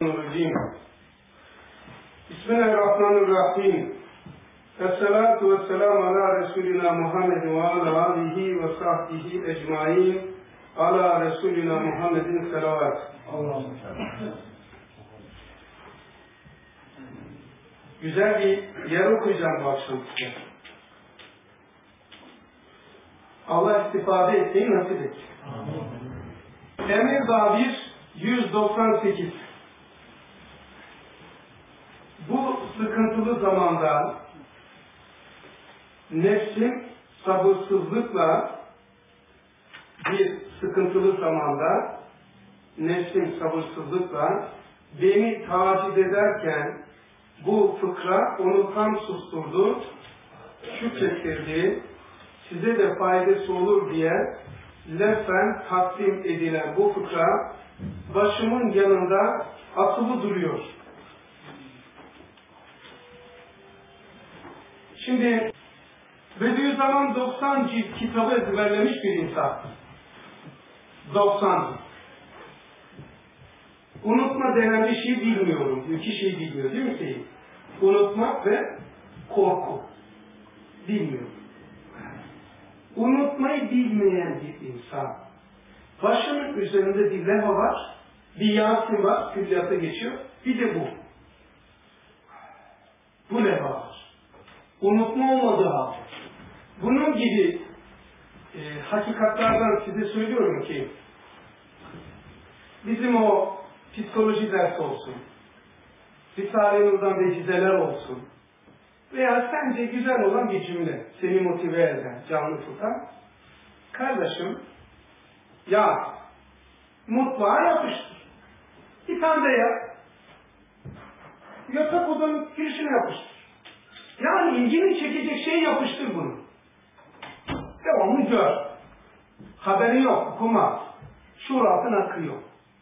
Bismillahirrahmanirrahim. Esselatu vesselamu ala Resulina Muhammedin ve ala alihi ve sahbihi ecmain. Ala Resulina Muhammedin selavat. Güzel bir yer okuyacağım bu akşam size. Allah istifade etmeyi nasip etsin. Emirdağ 198. Bu sıkıntılı zamanda nefsim sabırsızlıkla beni taciz ederken bu fıkra onu tam susturdu, şükrettirdi, size de faydası olur diye lefen takdim edilen bu fıkra başımın yanında asılı duruyor. Şimdi Bediüzzaman 90 cilt kitabı ezberlemiş bir insan. 90 cilt. Unutma denen bir şey bilmiyorum. İki şey bilmiyor değil mi Seyit? Unutmak ve korku. Bilmiyorum. Unutmayı bilmeyen bir insan. Başının üzerinde bir levha var, bir Yasin var, külliyata geçiyor. Bir de bu. Bu levha var. Unutma olmadığı halde. Bunun gibi hakikatlerden size söylüyorum ki bizim o psikoloji dersi olsun, Risale-i Nur'dan vecizeler olsun veya sence güzel olan bir cümle seni motive eden, canlı tutan kardeşim ya mutfağa yapıştır. Bir tane de yap. Yatak odanın girişine yapıştır. Yani ilgini çekecek şey yapıştır bunu. Devamlı gör. Haberi yok, okuma. Şuuratın akıyor.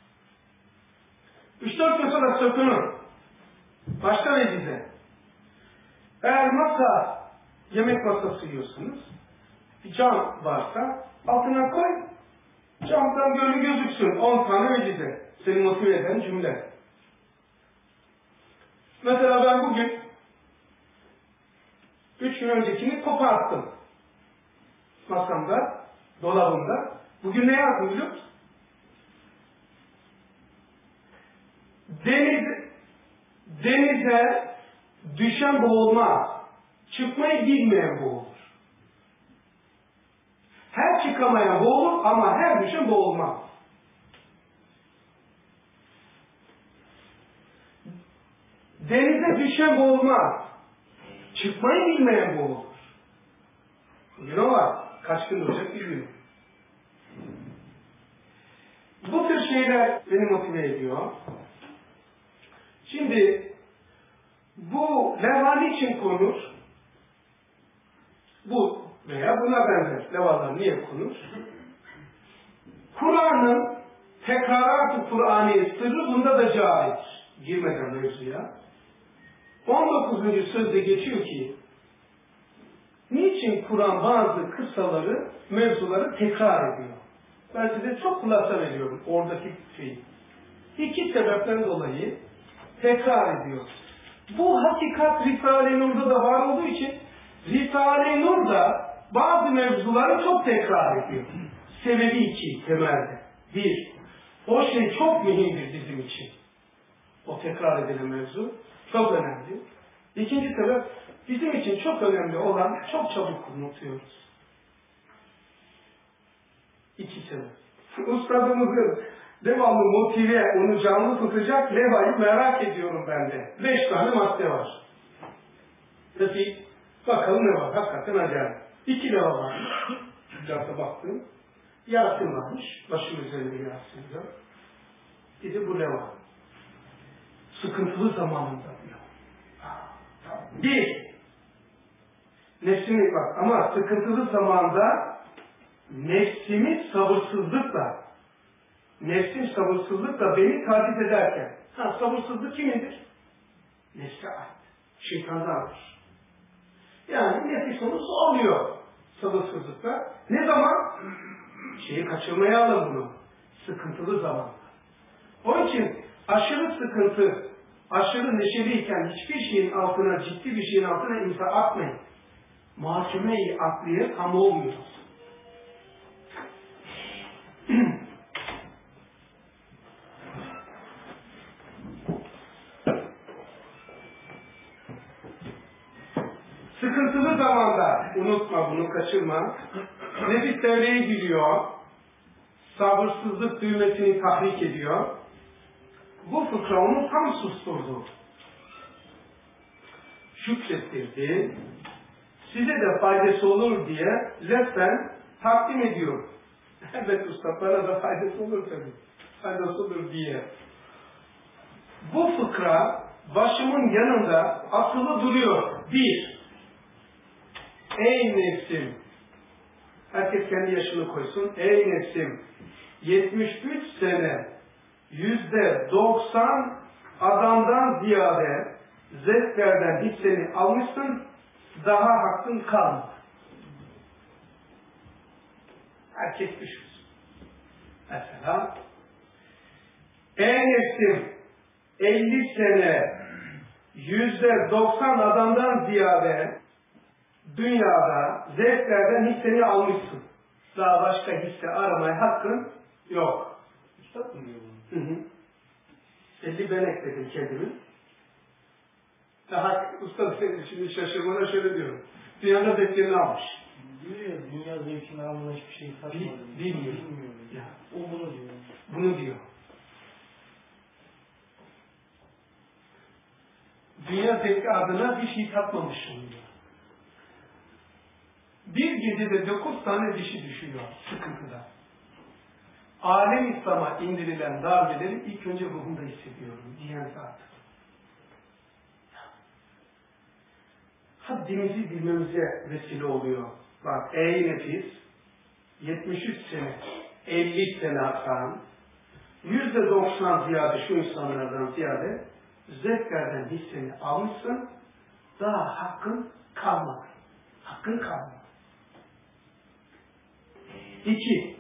3-4 gün sonra sökünür. Başka vecize. Eğer yemek masası yiyorsunuz, bir cam varsa altına koy, camdan böyle gözüksün. 10 tane vecize. Seni motive eden cümle. Mesela ben bugün 3 gün öncekini koparttım. Masamda, dolabımda. Bugün ne yazdım biliyor musun? Denize düşen boğulmaz. Çıkmayı bilmeyen boğulur. Her çıkamayan boğulur ama her düşen boğulmaz. Denize düşen boğulmaz. Çıkmayı bilmeyen boğulur. Bugün o var. Kaç gün olacak bilmiyorum. Bu tür şeyler beni motive ediyor. Şimdi bu levha için konur? Bu veya buna benzer levhalar niye konur? Kur'an'ın tekrarat-ı Kur'aniye sırrı bunda da caiz. Girmeden mevzuya. 19. sözde geçiyor ki niçin Kur'an bazı kıssaları, mevzuları tekrar ediyor? Ben size çok kulasa veriyorum oradaki şeyi. 2 sebepten dolayı tekrar ediyor. Bu hakikat Risale-i Nur'da da var olduğu için Risale-i Nur'da bazı mevzuları çok tekrar ediyor. Sebebi 2 temelde. 1. O şey çok mühimdir bizim için. O tekrar edilen mevzu çok önemli. 2. sebep bizim için çok önemli olan çok çabuk unutuyoruz. 2 sebep. Ustadımızın devamlı motive, onu canlı tutacak levhayı merak ediyorum ben de. 5 tane madde var. Peki, bakalım ne var? Hakikaten acayip. 2 levha var. Cihazda baktım. Yasin varmış. Başım üzerinde Yasin var. Bir de bu levha. Sıkıntılı zamanında diyor. 1. Nefsimi bak ama sıkıntılı zamanda nefsimi sabırsızlıkla beni taciz ederken. Sabırsızlık kimindir? Nefse ait. Şeytandandır. Yani nefis onu zorluyor sabırsızlıkla. Ne zaman? Şeyi kaçırmayalım bunu. Sıkıntılı zamanda. Onun için aşırı sıkıntı, aşırı neşeliyken hiçbir şeyin altına, ciddi bir şeyin altına imza atmayın. Mahkeme-i akliye tam olmuyoruz. Sıkıntılı zamanda, unutma bunu, kaçırma, nefis devreye giriyor, sabırsızlık düğmesini tahrik ediyor. Bu fıkra onu tam susturdu. Şükrettirdi. Size de faydası olur diye lütfen takdim ediyor. Evet usta, bana da faydası olur tabii. Faydası olur diye. Bu fıkra başımın yanında asılı duruyor. Bir, ey nefsim, herkes kendi yaşını koysun. Ey nefsim, 73 sene %90 adamdan ziyade zevklerden hisseni almışsın, daha hakkın kalmadı. Herkes düşünsün. Mesela, ey nefsim, 50 sene %90 adamdan ziyade dünyada zevklerden hisseni almışsın. Daha başka hisse aramaya hakkın yok. Üstad mı diyor bunu? 50 ben ekledim kendimi. Daha usta şimdi şaşırmana şöyle diyorum. Dünyada zevklerini almış. Diyor ya, dünya zevkini alma hiçbir şey satmadım. Bilmiyor. Ya. O bunu diyor. Bunu diyor. Dünya zevki adına bir şey tatmamışım diyor. Bir gecede 9 tane dişi düşüyor sıkıntıda. Alem İslam'a indirilen darbeleri ilk önce ruhumda hissediyorum diyen zat. Haddimizi bilmemize vesile oluyor. Bak ey nefis, 73 sene, 50 sene hatta, %90 ziyade şu insanlardan ziyade zevklerden hisseni almışsın, daha hakkın kalmadı. Hakkın kalmadı. 2.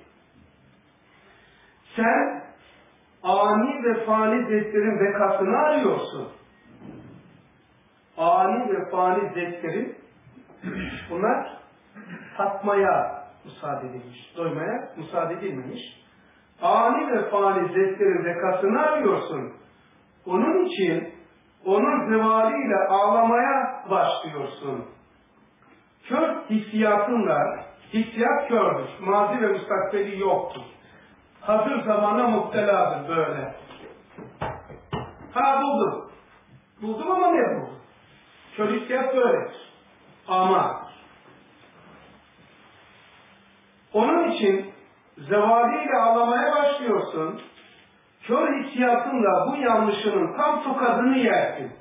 Sen ani ve fani zevklerin bekasını arıyorsun. Ani ve fani zevklerin bunlar tatmaya müsaade edilmiş, doymaya müsaade edilmemiş. Ani ve fani zevklerin bekasını arıyorsun. Onun için onun zevaliyle ağlamaya başlıyorsun. Kör hissiyatınla, hissiyat kördür. Mazi ve müstakbeli yoktur. Hazır zamana muhteladır böyle. Ha buldum. Buldum ama ne buldum? Kör hissiyat böyledir. Ama onun için zevaliyle ağlamaya başlıyorsun. Kör hissiyatınla bu yanlışının tam tokadını yersin.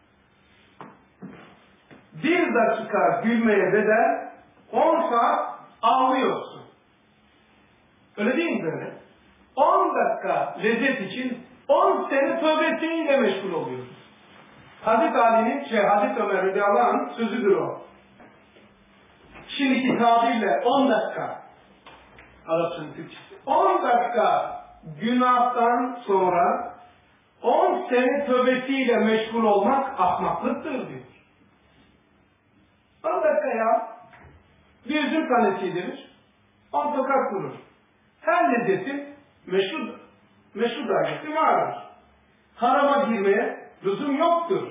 1 dakika gülmeye bedel 10 saat ağlıyorsun. Öyle değil mi böyle? 10 dakika lezzet için 10 sene tövbesiyle meşgul oluyorsun. Hazreti Ali'nin, Hazreti Ömer radıyallahu anh'ın sözüdür o. Şimdiki tabirle 10 dakika. Arapçanın Türkçesi. 10 dakika günahtan sonra 10 sene tövbesiyle meşgul olmak ahmaklıktır diyor. 10 dakika ya. Bir üzüm tanesi yedirir. 10 tokat vurur. Her lezzetin meşru dairesi vardır. Harama girmeye lüzum yoktur.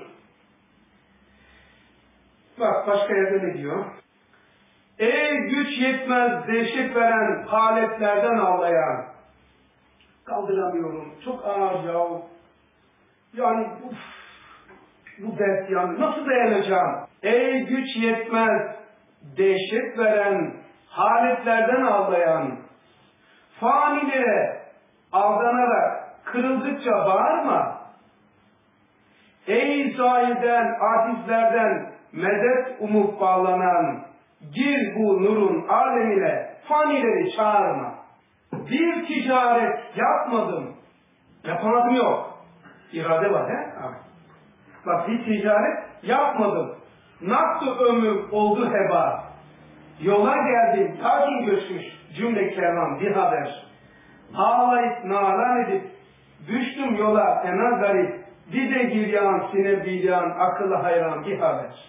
Bak başka yerde ne diyor? Ey güç yetmez dehşet veren haletlerden ağlayan. Kaldıramıyorum. Çok ağır ya. Yani bu dert yani. Nasıl dayanacağım? Ey güç yetmez dehşet veren haletlerden ağlayan. Fanilere aldanarak kırıldıkça bağırma. Ey zahiden, acizlerden medet umup bağlanan, gir bu nurun alemine, fanileri çağırma. Bir ticaret yapmadım, yapamadım yok. İrade var he? Bak bir ticaret yapmadım. Nakd ömür oldu heba. Yola geldim, takin göçmüş cümle kervan bir haber. Ağlayıp nalan edip Düştüm yola fena garip, dide giryan, sine bilyan, akıllı hayran bir haber.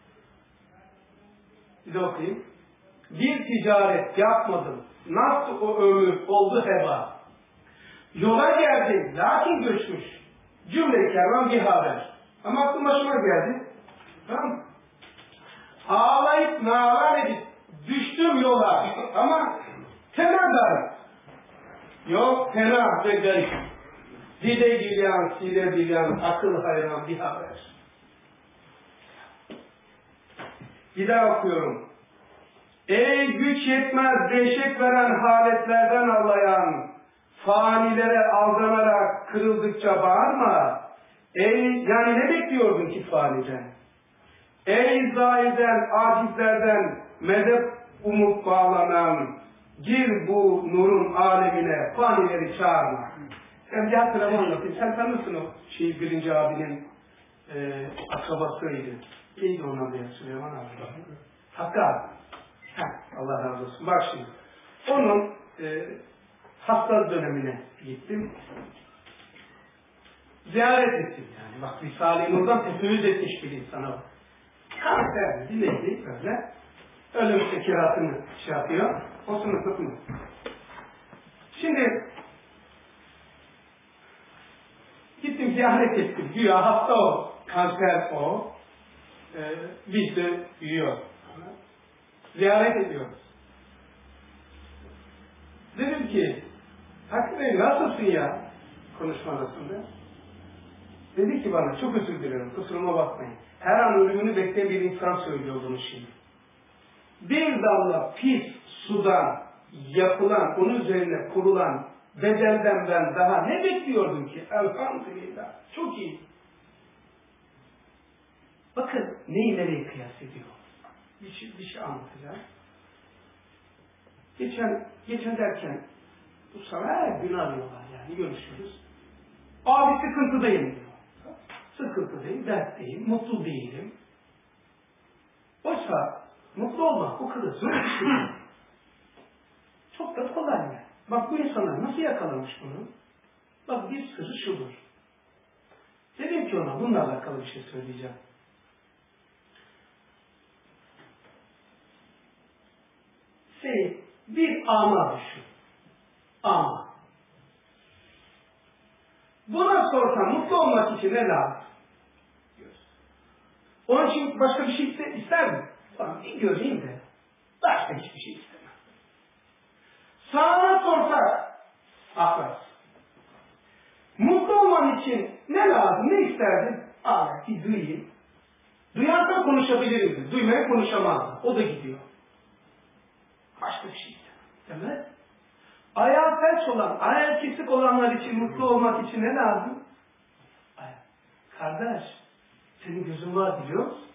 Bir de okuyayım. Bir ticaret yapmadım, nasıl o ömür oldu heba. Yola geldim, lakin göçmüş, cümle kervan bir haber. Ama aklım başıma geldi. Tamam mı? Ağlayıp nalan edip düştüm yola ama fena garip. Yok fena ve garip. Dide gülyan, sile bilyan, akıl hayran bir haber. Bir daha okuyorum. Ey güç yetmez dehşet veren haletlerden ağlayan, fanilere aldanarak kırıldıkça bağırma. Yani ne bekliyordun ki faniden? Ey zahiden, acizlerden medet umut bağlanan, gir bu nurun alemine, fanileri çağırma. Sen bir hatırlamı anlatayım. Sen tanırsın o birinci abinin akrabasıydı. Neydi onun adı ya? Süleyman abi. Hakkı abi. Allah razı olsun. Bak şimdi. Onun hasta dönemine gittim. Ziyaret ettim yani. Bak Risale-i Nur'dan tefezzül etmiş bir insana bak. Kanser dinledi böyle. Ölüm sekiratını yapıyor. O sınıfı mı? Şimdi gittim ziyaret ettim. Güya hasta o. Kanser o. Biz de yiyor. Ziyaret ediyoruz. Dedim ki Hakkı Bey nasılsın ya? Konuşmasında. Dedi ki bana çok özür dilerim. Kusuruma bakmayın. Her an ölümünü bekleyen bir insan söylüyor bunu şimdi. Bir damla pis sudan yapılan, onun üzerine kurulan bedelden ben daha ne bekliyordum ki? Elhamdülillah. Çok iyi. Bakın neyi nereye kıyas ediyor. Bir şey anlatacağım. Geçen derken bu sana her gün arıyorlar yani görüşürüz. Abi sıkıntıdayım diyor. Sıkıntıdayım, dertteyim, mutlu değilim. Oysa mutlu olmak o kadar zor bir şey. Çok da kolay yani. Bak bu insanlar nasıl yakalamış bunu? Bak bir sırrı şudur. Dedim ki ona bununla alakalı bir şey söyleyeceğim. Bir ama düşün. Ama. Buna sorsan mutlu olmak için ne lazım? Onun için başka bir şey ister mi? Tamam bir göreyim de başka hiçbir şey istemem. Sağına sorsak aklas. Mutlu olman için ne lazım? Ne isterdin? Bir duyayım. Duyarsan konuşabilirim. Duymaya konuşamazdım. O da gidiyor. Başka bir şey istemem. Değil mi? Ayağı felç olan, ayağı kesik olanlar için mutlu olmak için ne lazım? Kardeş, senin gözün var biliyor musun?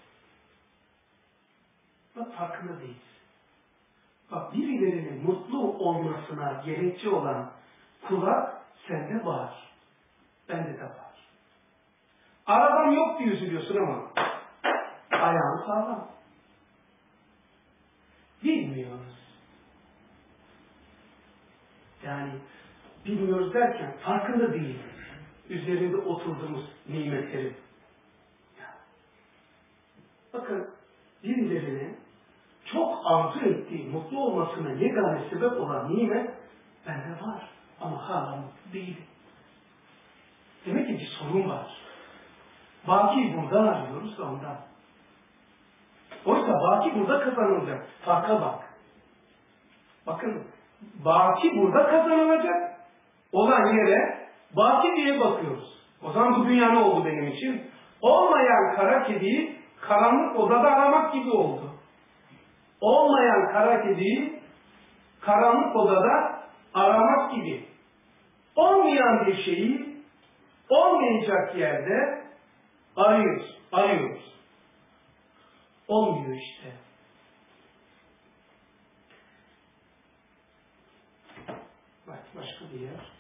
Bak farkında değiliz. Bak birilerinin mutlu olmasına gerekçe olan kulak sende var. Bende de var. Arabam yok diye üzülüyorsun ama ayağın sağlam. Bilmiyoruz. Yani bilmiyoruz derken farkında değiliz. Üzerinde oturduğumuz nimetleri. Bakın birilerinin çok arzu ettiği, mutlu olmasına yegane sebep olan nimet bende var. Ama hala mutlu değilim. Demek ki bir sorun var. Baki burada arıyoruz da ondan. Oysa baki burada kazanılacak. Farka bak. Bakın baki burada kazanılacak olan yere baki diye bakıyoruz. O zaman bu dünya ne oldu benim için? Olmayan kara kediyi karanlık odada aramak gibi oldu. Olmayan kara kediyi karanlık odada aramak gibi. Olmayan bir şeyi olmayacak yerde arıyoruz. Olmuyor işte. Bak başka bir yer.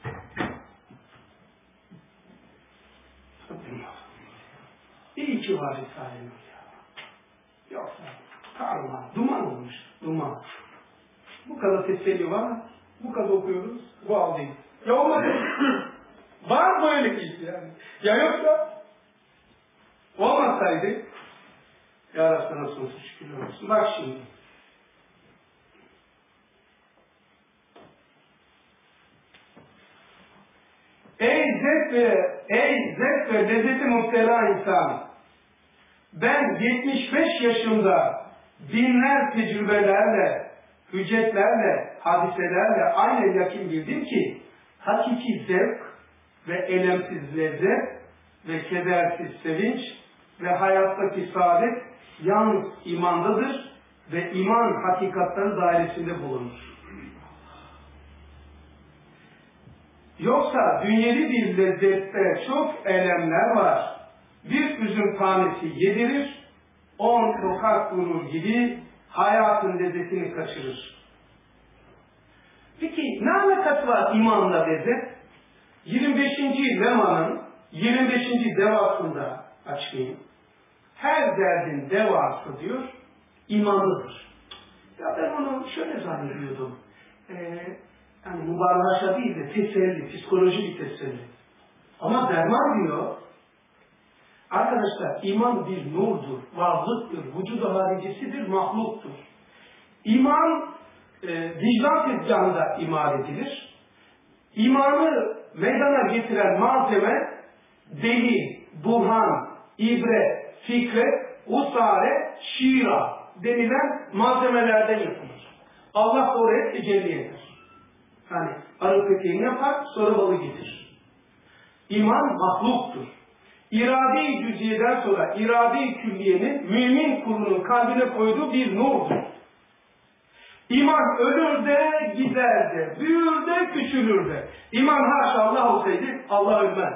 İyi ki var Risale-i Nur ya. Yoksa karma, duman olmuş. Duman. Bu kadar teselli var. Bu kadar okuyoruz. Bu al değil. Ya olmadı. Var böyle bir iş yani. Ya yoksa olmasaydı ya Rabbi nasıl olsun şükürler olsun. Bak şimdi. Ey zevk ve lezzeti müptela insan. Ben 75 yaşında binler tecrübelerle, hüccetlerle, hadiselerle aynen yakin bildim ki hakiki zevk ve elemsiz lezzet ve kedersiz sevinç ve hayattaki saadet yalnız imandadır ve iman hakikatleri dairesinde bulunur. Yoksa dünyevi bir lezzette çok elemler var. Bir üzüm tanesi yedirir, 10 tokat vurur gibi hayatın lezzetini kaçırır. Peki ne alakası var imanla lezzet? 25. lemanın 25. devasında açmayayım. Her derdin devası diyor, imanlıdır. Ya ben onu şöyle zannediyordum. Yani mübalağaça değil de teselli, psikoloji bir teselli. Ama derman diyor, arkadaşlar iman bir nurdur, varlıktır, vücudu haricisidir, mahluktur. İman vicdan tezgahında imal edilir. İmanı meydana getiren malzeme delil, burhan, ibret, fikret, usare, şira denilen malzemelerden yapılır. Allah oraya tecelli eder. Yani arı peteğini yapar, sonra balı getirir. İman mahluktur. İrade-i cüziyeden sonra irade-i külliyenin mümin kulunun kalbine koyduğu bir nurdur. İman ölür de gider de, büyür de küçülür de. İman haşa Allah olsaydı Allah ölmez.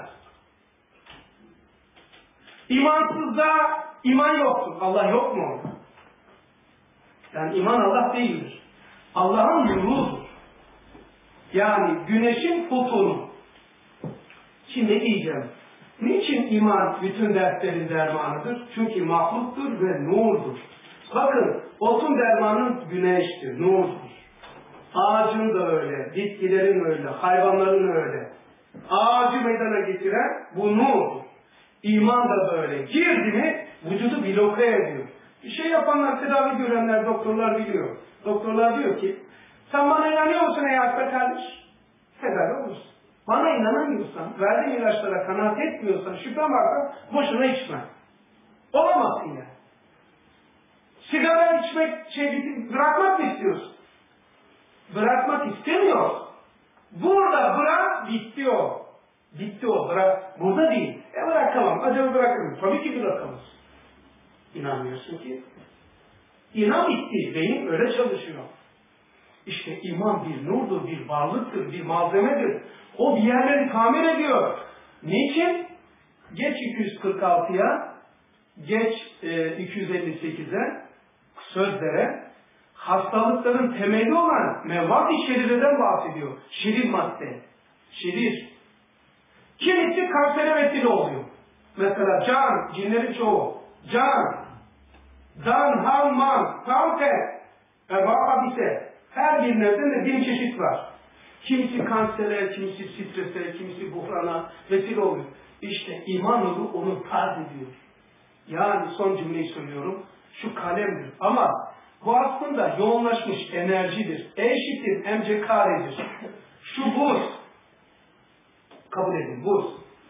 İmansızda iman yoktur. Allah yok mu orada? Yani iman Allah değildir. Allah'ın nurudur. Yani güneşin fotonu. Şimdi ne diyeceğim? Niçin iman bütün dertlerin dermanıdır? Çünkü mahluktur ve nurdur. Bakın, otun dermanı güneştir, nurdur. Ağacın da öyle, bitkilerin öyle, hayvanların öyle. Ağacı meydana getiren bu nurdur. İman da böyle. Girdi mi vücudu bloke ediyor. Bir şey yapanlar, tedavi görenler, doktorlar biliyor. Doktorlar diyor ki, sen bana inanıyor musun ey hasta kardeş? Tedavi olursun. Bana inanamıyorsan, verdiğin ilaçlara kanaat etmiyorsan, şüphem varsa boşuna içme. Olamazsın yani. Sigara içmek, bırakmak mı istiyorsun? Bırakmak istemiyorsun. Burada bırak, bitti o. Bitti o, bırak. Burada değil. Bırakamam. Acaba bırakırım. Tabii ki bırakamaz. İnanmıyorsun ki. İnan bitti. Beyin öyle çalışıyor. İşte iman bir nurdur, bir varlıktır, bir malzemedir. O bir yerleri tamir ediyor. Niçin? Geç 246'ya, geç 258'e, sözlere, hastalıkların temeli olan mevvat-i şerireden bahsediyor. Şerir madde. Şerir. Kimisi kansere vesile oluyor. Mesela can, cinlerin çoğu. Can, dan, han, man, tante, habise. Her birinden de bir çeşit var. Kimisi kansere, kimisi strese, kimisi buhrana vesile oluyor. İşte iman nuru onu tarz ediyor. Yani son cümleyi söylüyorum. Şu kalemdir. Ama bu aslında yoğunlaşmış enerjidir. Eşittir, mckaredir. Şu buz. Kabul edin, buz.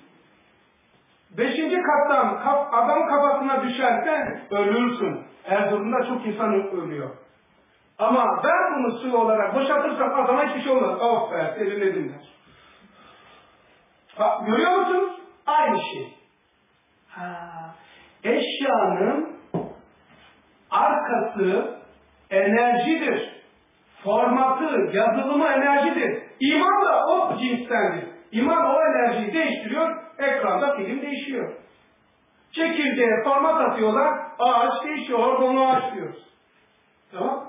5. kattan adam kafasına düşersen ölürsün. Erzurum'da çok insan ölüyor. Ama ben bunu su olarak boşaltırsam adama hiçbir şey olmaz. Oh be, serinledim der. Bak, görüyor musunuz? Aynı şey. Eşyanın arkası enerjidir. Formatı, yazılımı enerjidir. İman da o cinstendir. İman o enerjiyi değiştiriyor, ekranda film değişiyor. Çekirdeğe format atıyorlar, ağaç değişiyor, orada onu ağaç diyoruz. Tamam?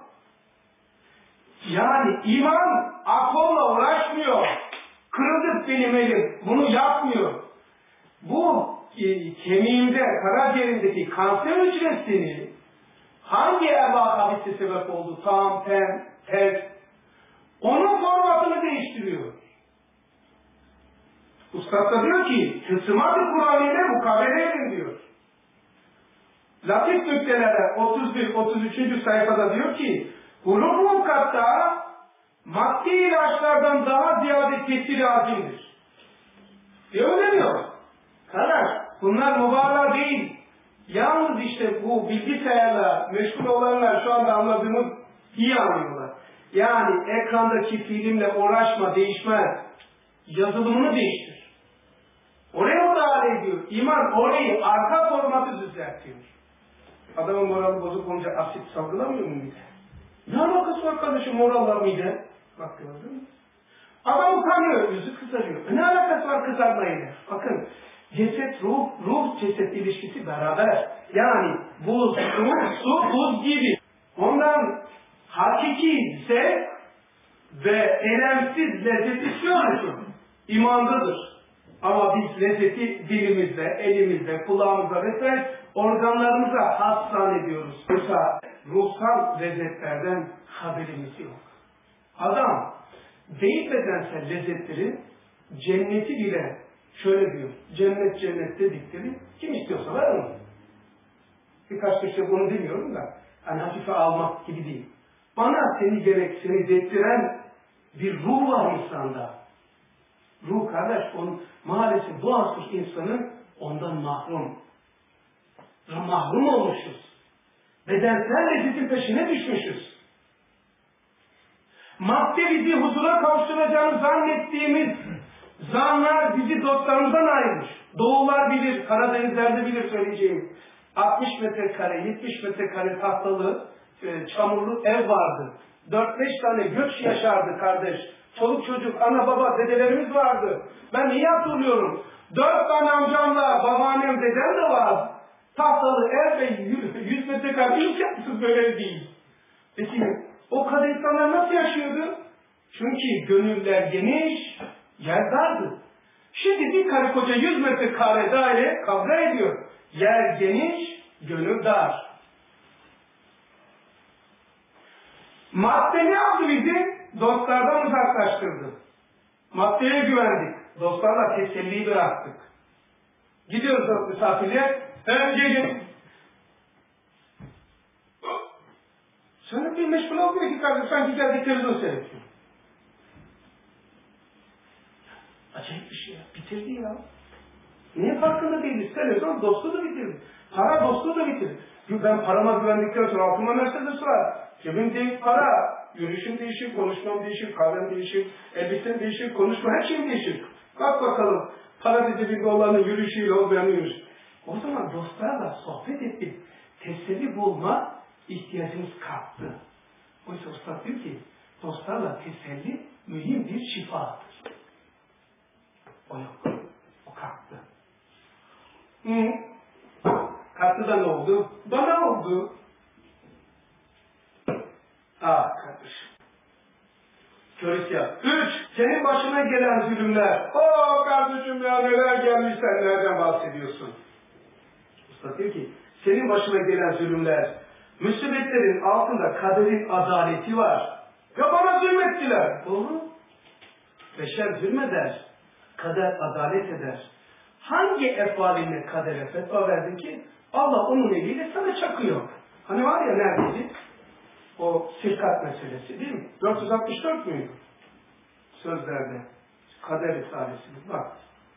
Yani iman akolla uğraşmıyor. Kırıldık benim elim, bunu yapmıyor. Bu kemiğimde, karaciğerindeki kanser hücresini hangi erva habisi sebep oldu? Tam, tez. Onun formatını değiştiriyor. Bu Üstad da diyor ki, Hısımat-ı Kur'an'ıyla mukabele edin diyor. Latif nüktelere 31-33. sayfada diyor ki, Hulul vukatta maddi ilaçlardan daha ziyade tesiri azimdir. Öyle diyor. Kardeş, bunlar mübalağa değil. Yalnız işte bu bilgisayarla meşgul olanlar şu anda anladığımız iyi anlıyorlar. Yani ekrandaki filmle uğraşma, değişmez. Yazılımını değiştir. Oraya müdahale ediyor. İman orayı, arka formatı düzeltiyor. Adamın morali bozuk olunca asit salgılamıyor mu mide? Ne alakası var kardeşim moralla mide? Bak gördün mü? Adam utanıyor, yüzü kızarıyor. Ne alakası var kızarmayla? Bakın, ceset, ruh ceset ilişkisi beraber. Yani buz, su, buz gibi. Ondan hakiki zevk ve elemsiz lezzet istiyorsun. İmandadır. Ama biz lezzeti dilimizde, elimizde, kulağımızda vesaire organlarımıza has zannediyoruz. Yoksa ruhsal lezzetlerden haberimiz yok. Adam deyip bedensel lezzetlerin cenneti bile şöyle diyor. Cennet cennet dedikleri kim istiyorsa var mı? Birkaç kişi bunu bilmiyorum da hani hafife almak gibi değil. Bana seni zevktiren bir ruh var insanda. Ruh kardeş, maalesef bu asır insanı ondan mahrum. Mahrum olmuşuz. Bedensel lezzetin peşine düşmüşüz. Madde bizi huzura kavuşturacağını zannettiğimiz zanlar bizi dostlarımızdan ayırmış. Doğular bilir, Karadenizlerde bilir söyleyeceğim. 60 metrekare, 70 metrekare tahtalı, çamurlu ev vardı. 4-5 tane göç yaşardı kardeş. Çoluk çocuk, ana baba, dedelerimiz vardı. Ben iyi hatırlıyorum. 4 tane amcamla, babaannem, dedem de var. Tahtalı ev ve 100 metrekare imkansız böyle değil. Peki o kadar insanlar nasıl yaşıyordu? Çünkü gönüller geniş, yer dardı. Şimdi bir karı koca 100 metrekare daire kavga ediyor. Yer geniş, gönül dar. Madde ne yaptı bizi? Dostlardan uzaklaştırdı. Maddeye güvendik. Dostlarla teselliyi bıraktık. Gidiyoruz misafirliğe. Gelin. Sana bir meşgul olmuyor ki kardeşim. Sanki geldi televizyon seyrediyor. Acayip bir şey ya. Bitirdi ya. Niye farkında değiliz? Televizyon dostluğu da bitirdi. Para dostluğu da bitirdi. Ben parama güvendikten sonra altıma Mercedes var. Cebimde para. Yürüyüşüm değişir, konuşmam değişir, kahvem değişir, elbisem değişir, konuşma her şeyim değişir. Bak bakalım para cebinde olanın yürüyüşüyle olmayanın yürüyüş. O zaman dostlarla sohbet ettik. Teselli bulma ihtiyacımız kalktı. Oysa usta diyor ki dostlarla teselli mühim bir şifadır. O yok. O kalktı. Kalktı da ne oldu? Bana oldu. Kardeşim. Körüsya. 3. Senin başına gelen zulümler. Kardeşim ya neler gelmiş sen nereden bahsediyorsun? Usta diyor ki senin başına gelen zulümler, musibetlerin altında kaderin adaleti var. Ya bana zulmettiler. Doğru. Beşer zulmeder. Kader adalet eder. Hangi efaline kadere fetva verdin ki Allah onun eliyle sana çakıyor. Hani var ya neredeydi? O sirkat meselesi değil mi? 464 müydü? Sözlerde. Kader risalesi. Bak.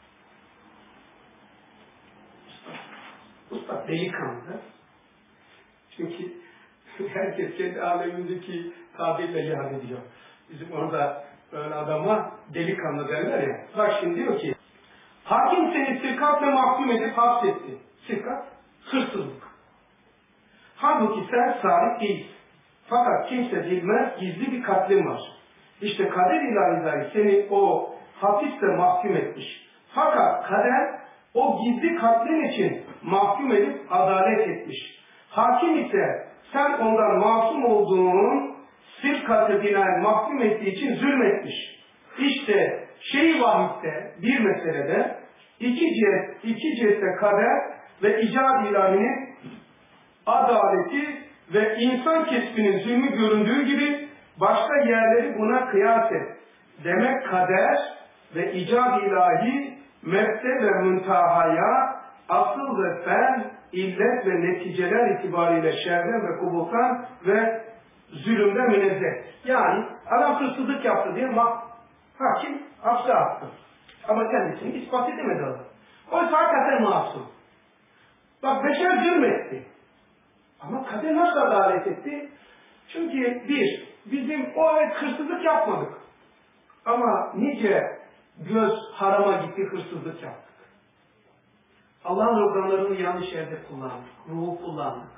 Usta delikanlı. Çünkü herkes kendi alemindeki tabirle ilan ediyor. Bizim orada böyle adama delikanlı derler ya. Bak şimdi diyor ki hakim seni sirkatle mahkum edip hapsetti. Sirkat, hırsızlık. Halbuki sen sahip değilsin. Fakat kimse bilmez, gizli bir katlin var. İşte kader ilahi seni o hapiste mahkum etmiş. Fakat kader o gizli katlin için mahkum edip adalet etmiş. Hakim ise sen ondan masum olduğun sirkatı binaen mahkum ettiği için zulmetmiş. İşte şey-i vahidde bir meselede iki cihette kader ve icad ilahinin adaleti ve insan kesbinin zulmü göründüğü gibi başka yerleri buna kıyas et. Demek kader ve icad ilahi mebde ve müntahaya, asıl ve fen, illet ve neticeler itibariyle şerden ve kubultan ve zulümden münezzeh. Yani adam hırsızlık yaptı diye hakim hapse attı. Ama kendisini ispat edemedi adam. Oysa hakikaten masum. Bak beşer zulmetti. Ama kader nasıl adalet etti? Çünkü bizim o evet hırsızlık yapmadık. Ama nice göz harama gitti, hırsızlık yaptık. Allah'ın organlarını yanlış yerde kullandık. Ruhu kullandık.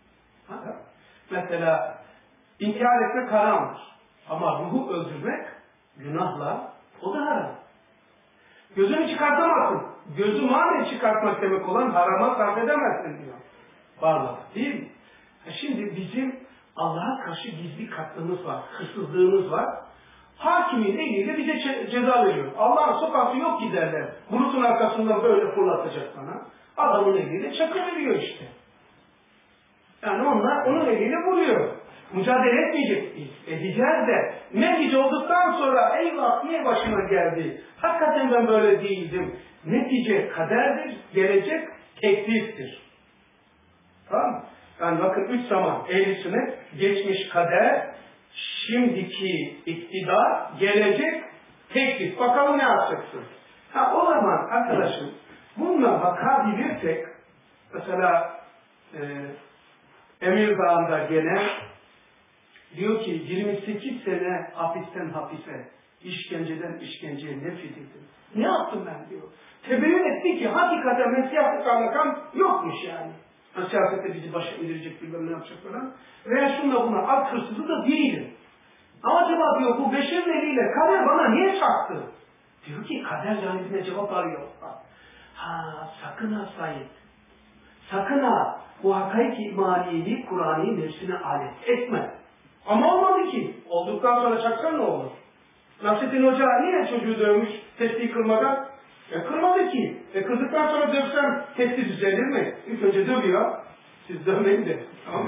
Mesela intihar etmek haramdır. Ama ruhu öldürmek günahla, o da haram. Gözünü çıkartamazsın. Gözü manen çıkartmak demek olan harama sarf edemezsin diyor. Varlar değil mi? Şimdi bizim Allah'a karşı gizli katlığımız var, hırsızlığımız var. Hakimin eliyle bize ceza veriyor. Allah'ın sokakı yok ki derler. Bulutun arkasından böyle fırlatacak sana. Adamın eliyle çakı veriyor işte. Yani onlar onun eliyle vuruyor. Mücadele etmeyecek miyiz? Edeceğiz de. Netice olduktan sonra eyvah niye başıma geldi? Hakikaten ben böyle değildim. Netice kaderdir, gelecek tekliftir. Tamam mı? Yani bakın 3 zaman ehl-i sünnet, geçmiş kader, şimdiki iktidar, gelecek teklif. Bakalım ne yapacaksın? O zaman arkadaşım bununla bakabilirsek, mesela Emirdağ'da gene diyor ki 28 sene hapisten hapise, işkenceden işkenceye nefredildim. Ne yaptım ben diyor. Tebeyyün etti ki hakikaten Mesih'e anlatan yokmuş yani. Siyasette bizi başa indirecek bilmem ne yapacak falan. Veya şunla buna ak hırsızı da değilim. Ama acaba diyor bu beşerin eliyle kader bana niye çaktı? Diyor ki kader cahilinde cevap arıyor. Sakın ha Said. Sakın ha bu hakaik-i imaniyeyi Kur'an'ı nefsine alet etme. Ama olmadı ki. Olduktan sonra çaksan ne olur? Nasrettin Hoca niye çocuğu dövmüş testiyi kırmadan? Kırmadı ki. Kırdıktan sonra dövsem testi düzelir mi? İlk önce dövüyor. Siz dövmeyin de. Tamam mı?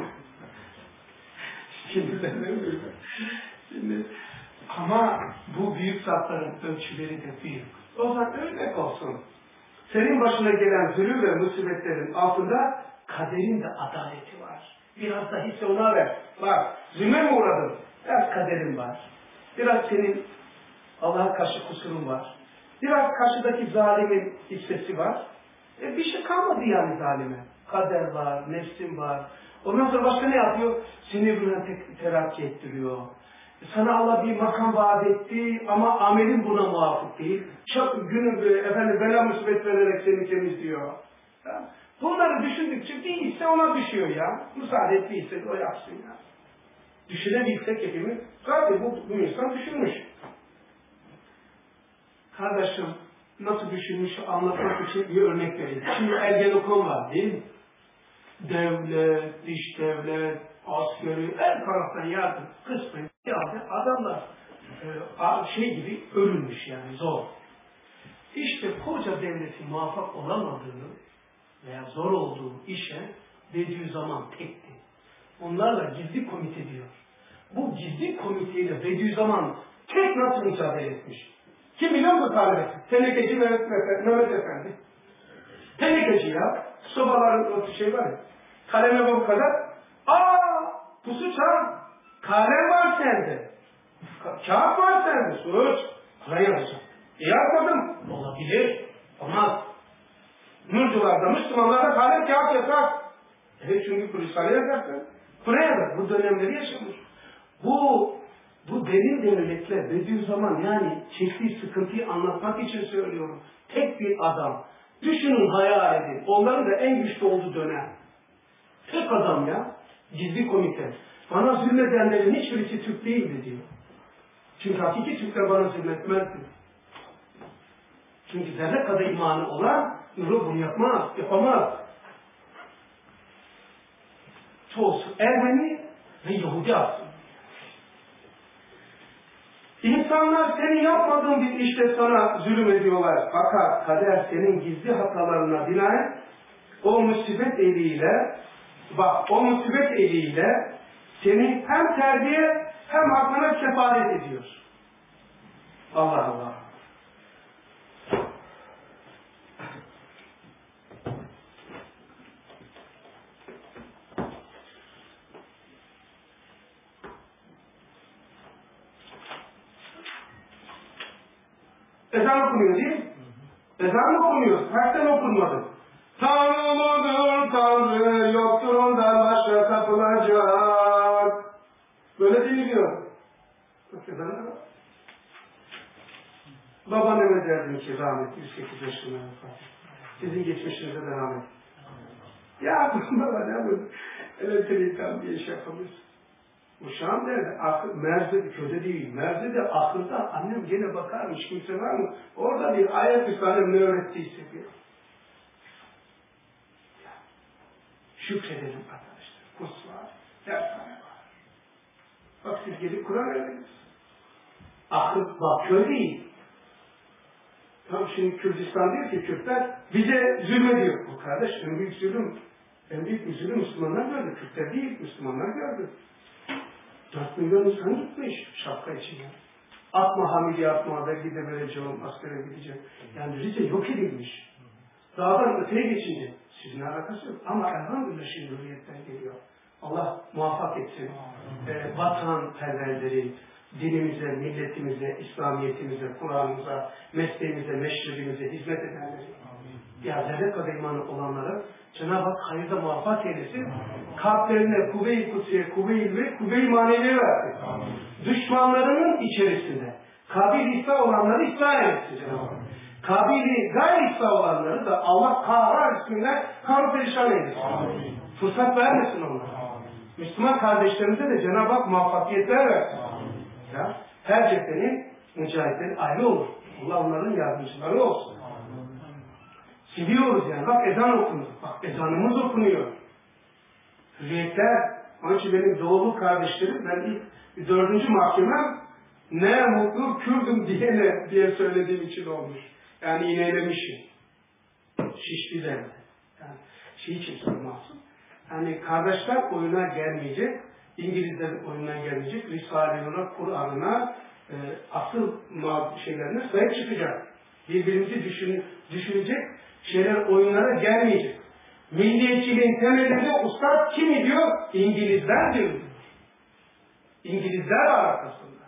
Şimdi sen dövmüyorsun. Şimdi ama bu büyük zatların ölçüleri de büyük. O zaman örnek olsun. Senin başına gelen zulüm ve musibetlerin altında kaderin de adaleti var. Biraz da hisse ona ver. Bak, zulme mi uğradın? Biraz kaderin var. Biraz senin Allah'a karşı kusurun var. Biraz karşıdaki zalimin hissesi var. Bir şey kalmadı yani zalime. Kader var, nefsin var. Ondan sonra başka ne yapıyor? Seni buna terakki ettiriyor. Sana Allah bir makam vaat etti ama amelin buna muvafık değil. Çok günü bela musibet vererek seni temizliyor. Bunları düşündükçe değilse ona düşüyor ya. Müsaade ettiyse o yapsın ya. Düşünebilsek hepimiz. Zaten bu insan düşünmüş. Kardeşim nasıl düşünmüş anlatmak için bir örnek vereyim. Şimdi Ergenekon var değil mi? Devlet, dış devlet, askeri, her taraftan yardım kısmen adamlar şey gibi ölmüş yani zor. İşte koca devletin muvaffak olamadığını veya zor olduğu işe Bediüzzaman tekti. Onlarla gizli komite diyor. Bu gizli komiteyle Bediüzzaman tek nasıl mücadele etmiş? Kim biliyor mu talebesi? Tenekeci Mehmet Efendi. Tenekeci ya. Sobaların o şey var ya. Kaleme bu kadar. Pusu çağır. Kalem var sende. Kağıt var sende. Sus. Parayı alacağım. Yazmadım. Olabilir. Olmaz. Nurcularda, Müslümanlarda kalem kağıt yasak. Çünkü Kur'an'ı yazarsın. Kur'an'da bu dönemleri yaşamış. Bu derin devletler Bediüzzaman yani çektiği sıkıntıyı anlatmak için söylüyorum. Tek bir adam. Düşünün, hayal edin. Onların da en güçlü olduğu dönem. Tek adam ya. Gizli komite. Bana zulmedenlerin hiçbirisi Türk değildi diyor. Çünkü hakiki Türkler bana zulmetmezdi. Çünkü zerre kadar imanı olan bunu yapamaz. Çoğusu Ermeni ve Yahudi aslında. İnsanlar senin yapmadığın bir işte sana zulüm ediyorlar. Fakat kader senin gizli hatalarına binaen o musibet eliyle seni hem terbiye hem hakkına kefaret ediyor. Allah Allah. Ezan okunuyor değil mi? Ezan okunuyor. Herkten okunmadı. Tanrı mıdır Tanrı, yoktur ondan başka tapılacak. Böyle deniliyor. Bak ezan da var. Babaanneme derdim ki rahmetli 108 yaşında vefat. Sizin geçmişinize de rahmet. Ya baba ne bu? Elektriği tam bir iş yapamıyorsun. Bu Şam derdi, Merze'de köyde değil, Merze'de ahırda annem gene bakarmış, kimse var mı? Orada bir ayet-i salim ne öğrettiyse diyor. Şükredelim arkadaşlar, kurs var, dershane var. Bak siz gelip Kur'an öğrendiniz. Ahır, bak köy değil. Tam şimdi Kürdistan diyor ki Kürtler bize zulmediyor. O kardeş en büyük zulüm, en büyük zulüm Müslümanlar gördü. Kürtler değil, Müslümanlar gördü. 4 milyon insan gitmiş şapka içine. Atma Hamidi atma, vergide vereceğim, askere gideceğim. Yani Rize yok edilmiş. Dağdan öteye geçince sizin alakası yok. Ama elhamdülillah şimdi hürriyetten geliyor. Allah muvaffak etsin. Vatanperverleri, dinimize, milletimize, İslamiyetimize, Kur'an'ımıza, mesleğimize, meşrebimize hizmet edenleri. Ya zerre kadar imanı olanlara Cenab-ı Hak hayırda muvaffak eylesin. Kalplerine kuvve-i kutsiye, kuvve-i ilmi, kuvve-i manevi versin. Düşmanlarının içerisinde kabil ıslah olanları ıslah eylesin Cenab-ı Hak. Kabili gayri ıslah olanları da Allah kahra ismiyle kar perişan eylesin. Fırsat vermesin onlara. Müslüman kardeşlerimize de Cenab-ı Hak muvaffakiyetler versin. Ya, her cephenin mücahitleri ayrı olur. Allah onların yardımcıları olsun. Seviyoruz yani. Bak ezan okunuyor. Bak ezanımız okunuyor. Hürriyetler. Onun için benim doğulu kardeşlerim, ben ilk 4. mahkemem ne mutlu Kürdüm diye söylediğim için olmuş. Yani iğnelemişim. Şişli derdi. Yani şey için sormazsın. Yani kardeşler oyuna gelmeyecek. İngilizlerin oyununa gelmeyecek. Risale'ına, Kur'an'ına asıl şeylerine sahip çıkacak. Birbirimizi düşünecek şeyler oyunlara gelmeyecek. Milliyetçiliğin temelinde ustad kim diyor? İngilizler diyor. İngilizler var arkasında.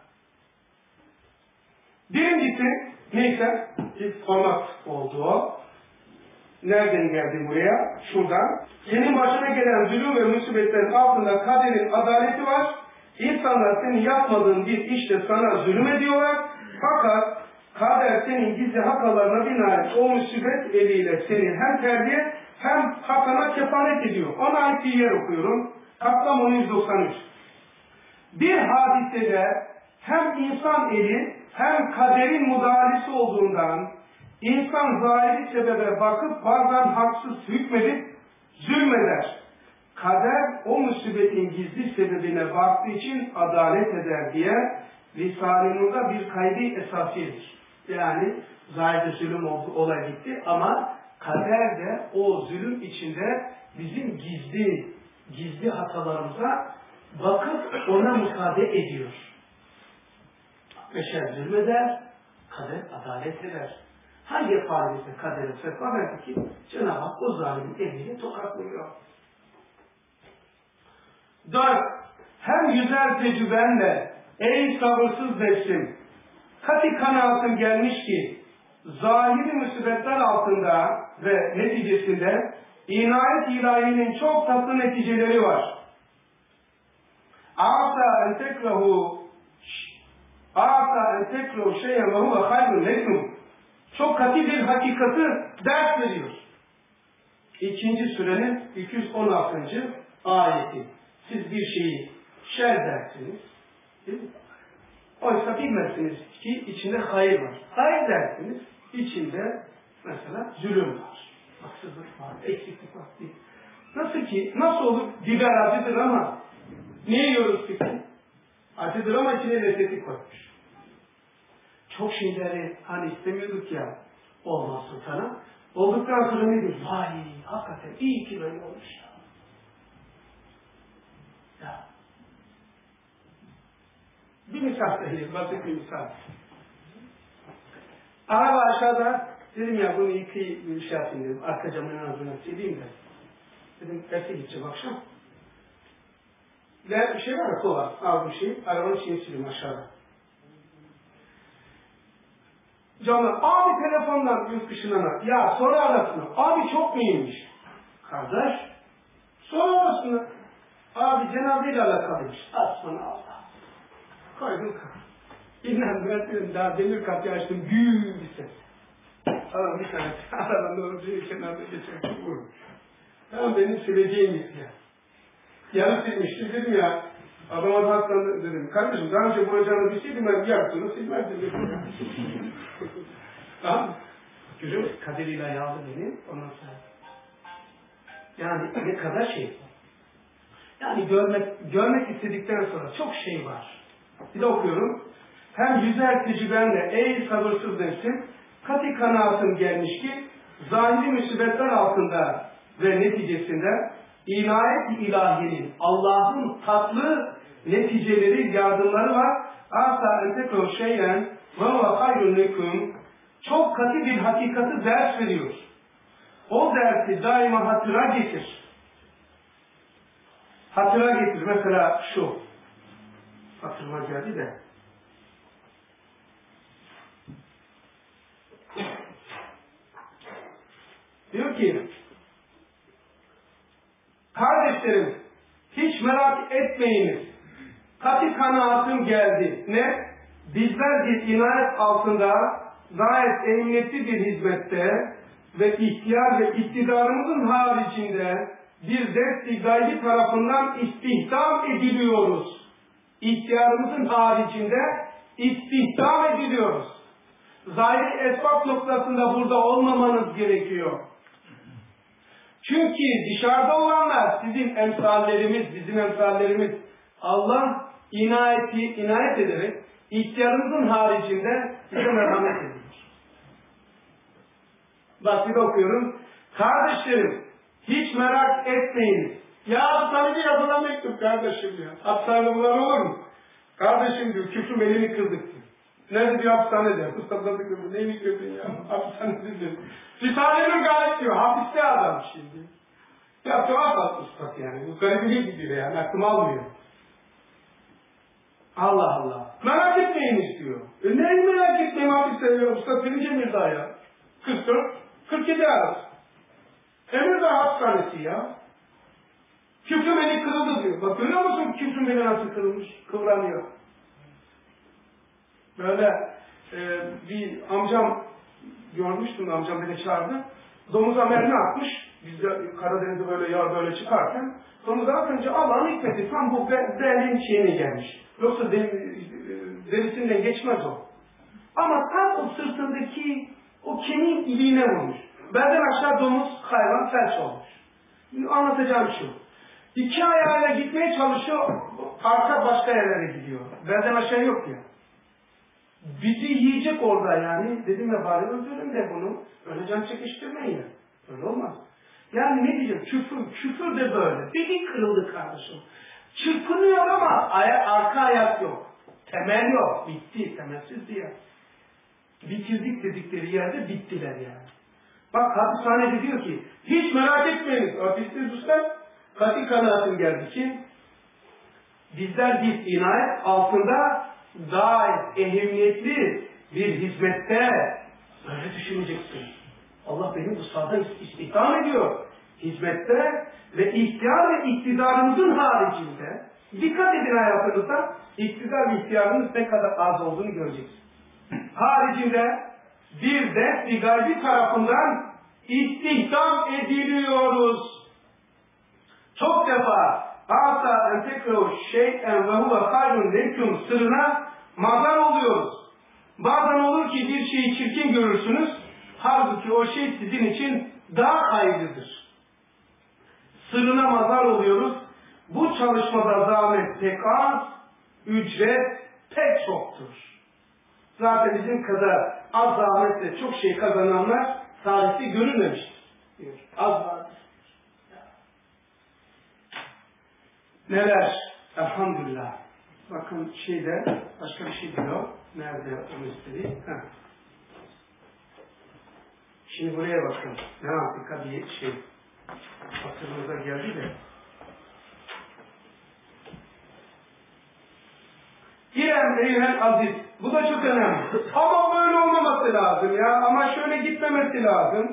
Birincisi neyse ilk format oldu o. Nereden geldin buraya? Şuradan. Senin başına gelen zulüm ve musibetlerin altında kaderin adaleti var. İnsanlar senin yapmadığın bir işte sana zulüm ediyorlar. Fakat kader senin gizli hatalarına binaen o musibet eliyle seni hem terbiye hem hatana kefaret ediyor. Ona ait bir yer okuyorum. Kaplam 193. Bir hadisede hem insan eli hem kaderin müdahalesi olduğundan İnsan zahiri sebebe bakıp bazen haksız hükmedip zulmeder. Kader o musibetin gizli sebebine baktığı için adalet eder diye Risale-i bir kaydı esasidir. Yani zahirde zulüm oldu, olay gitti ama kader de o zulüm içinde bizim gizli hatalarımıza bakıp ona müsaade ediyor. Beşer zulmeder, kader adalet eder. Hangi faaliyete kadere sefa verdi ki Cenab-ı Hak o zalimin eliyle tokatlıyor. 4. Hem güzel tecrübenle ey sabırsız nefsim kati kanaatim gelmiş ki zahiri musibetler altında ve neticesinde inayet ilahinin çok tatlı neticeleri var. Asa en tekrehu şeyen ve huve hayrun lekum. Çok katı bir hakikati ders veriyor. 2. surenin 216. ayeti. Siz bir şeyi şer dersiniz. Değil mi? Oysa bilmezsiniz ki içinde hayır var. Hayır dersiniz. İçinde mesela zulüm var. Haksızlık var. Eksiklik var. Değil. Nasıl olur? Biber acıdır ama ne yiyoruz peki? Acıdır ama içine lezzeti koymuş. Çok şeyleri hani istemiyorduk ya olmaz sultana. Olduktan sonra ne diyor? Vay hakikaten iyi ki böyle olmuş ya. Bir misal söyleyeyim, basit bir misal. Araba aşağıda, dedim ya bunu yıkayıp bir şey yapayım dedim. Arka camının ağzına sileyim de. Dedim derse gideceğim akşam. Bir şey var ya kova, aldım şeyi, arabanın şeyini sileyim aşağıda. Canım, abi telefondan yurt dışına, ya sonra arasına, abi çok mühimmiş. Kardeş, sonra arasına, abi Cenab-ı ile alakalıymış. Asmanı Allah. Koydum kapı. İnan ben daha demir kapıyı açtım, gül bir ses. Adam bir tane aradan doğru kenarda geçerken vurmuş. Tamam benim sileceğim ya. Yarı silmişti dedim ya. Adama da hatta dedim, kardeşim daha önce vuracağını bilseydim ben yaptığını silmezdim dedim. Tamam. Görüyor musun? Kaderiyle yazdı beni. Ondan sonra. Yani ne kadar şey. Yani görmek istedikten sonra çok şey var. Bir de okuyorum. Hem yüzer tecrübenle ey sabırsız nefsim, kati kanaatim gelmiş ki zahiri musibetler altında ve neticesinde inayet-i ilahiyenin, Allah'ın tatlı neticeleri, yardımları var. Asa entekro şeyen ve hayrun lekum, çok katı bir hakikati ders veriyor. O dersi daima hatıra getir. Hatıra getir. Mesela şu. Hatırıma geldi de. Diyor ki, kardeşlerim, hiç merak etmeyiniz. Katı kanaatim geldi. Ne? Bizler bir inayet altında gayet emniyetli bir hizmette ve ihtiyar ve iktidarımızın haricinde bir dest-i gaybi tarafından istihdam ediliyoruz. İhtiyarımızın haricinde istihdam ediliyoruz. Zahiri esbab noktasında burada olmamanız gerekiyor. Çünkü dışarıda olanlar sizin emsallerimiz, bizim emsallerimiz. Allah inayet ederek ihtiyarımızın haricinde bize merhamet ediyor. Bak bir de okuyorum. Kardeşlerim, hiç merak etmeyin. Ya hastanede yazılan mektup kardeşim ya. Hastane bunlar olur mu? Kardeşim diyor, küfrüm elini kırdık diyor. Nerede diyor hastanede? Ustaladık diyor, neyini kırdın ya? Hastanede diyor. Risale-i Galip diyor, hapiste adam şimdi. Ya tuhaf ustat yani, bu garibine gidiyor yani, aklım almıyor. Allah Allah. Merak etmeyin diyor. Neyi merak etmeyeyim hapiste diyor, Usta Filice Mirza'ya. 44, 47 arası. Emirdağ hastanesi ya. Küfrüm eli kırıldı diyor. Bak görüyor musun küfrüm eli nasıl kırılmış, kıvranıyor. Böyle bir amcam görmüştüm, amcam beni çağırdı. Domuza mermi atmış. Biz de Karadeniz'de böyle yağ böyle çıkarken domuza atınca Allah'ın hikmeti tam bu belin şeyine gelmiş. Yoksa derisinden geçmez o. Ama tam o sırtındaki o kemiğin iliğine vurmuş. Belden aşağı domuz hayvan felç olmuş. Anlatacağım şu. 2 ayağıyla gitmeye çalışıyor, arka başka yerlere gidiyor. Belden aşağı yok ya. Bizi yiyecek orada yani. Dedim ya bari öldürün de bunu. Öyle can çekiştirmeyin ya. Öyle olmaz. Yani ne diyeceğim? Küfür de böyle. Dili kırıldı kardeşim. Çırpınıyor ama arka ayak yok. Temel yok. Bitti. Temelsiz diye. Bitirdik dedikleri yerde bittiler yani. Bak hapishanede diyor ki hiç merak etmeyiniz. Hapiste usta katı kanaatim geldi ki bizler bir inayet altında gayet ehemmiyetli bir hizmette böyle düşüneceksin. Allah beni bu sahada istihdam ediyor. Hizmette ve ihtiyar ve iktidarımızın haricinde dikkat edin hayatınızda iktidar ve ihtiyarınız ne kadar az olduğunu göreceksiniz. Haricinde bir dest-i gaybi tarafından istihdam ediliyoruz. Çok defa hatta entekro şey'en ve huve hayrun leküm sırrına mazhar oluyoruz. Bazen olur ki bir şeyi çirkin görürsünüz, halbuki o şey sizin için daha hayırlıdır. Sırrına mazhar oluyoruz. Bu çalışmada zahmet pek az, ücret pek çoktur. Zaten bizim kadar az zahmetle çok şey kazananlar tarihte görülmemiştir. Diyor. Az vardır. Neler? Elhamdülillah. Bakın başka bir şey diyor. Nerede onu istedi? Şimdi buraya bakın. Ne yaptık bir şey. Hatırımıza geldi de. İrem eyhel aziz. Bu da çok önemli. Ama böyle olmaması lazım ya. Ama şöyle gitmemesi lazım.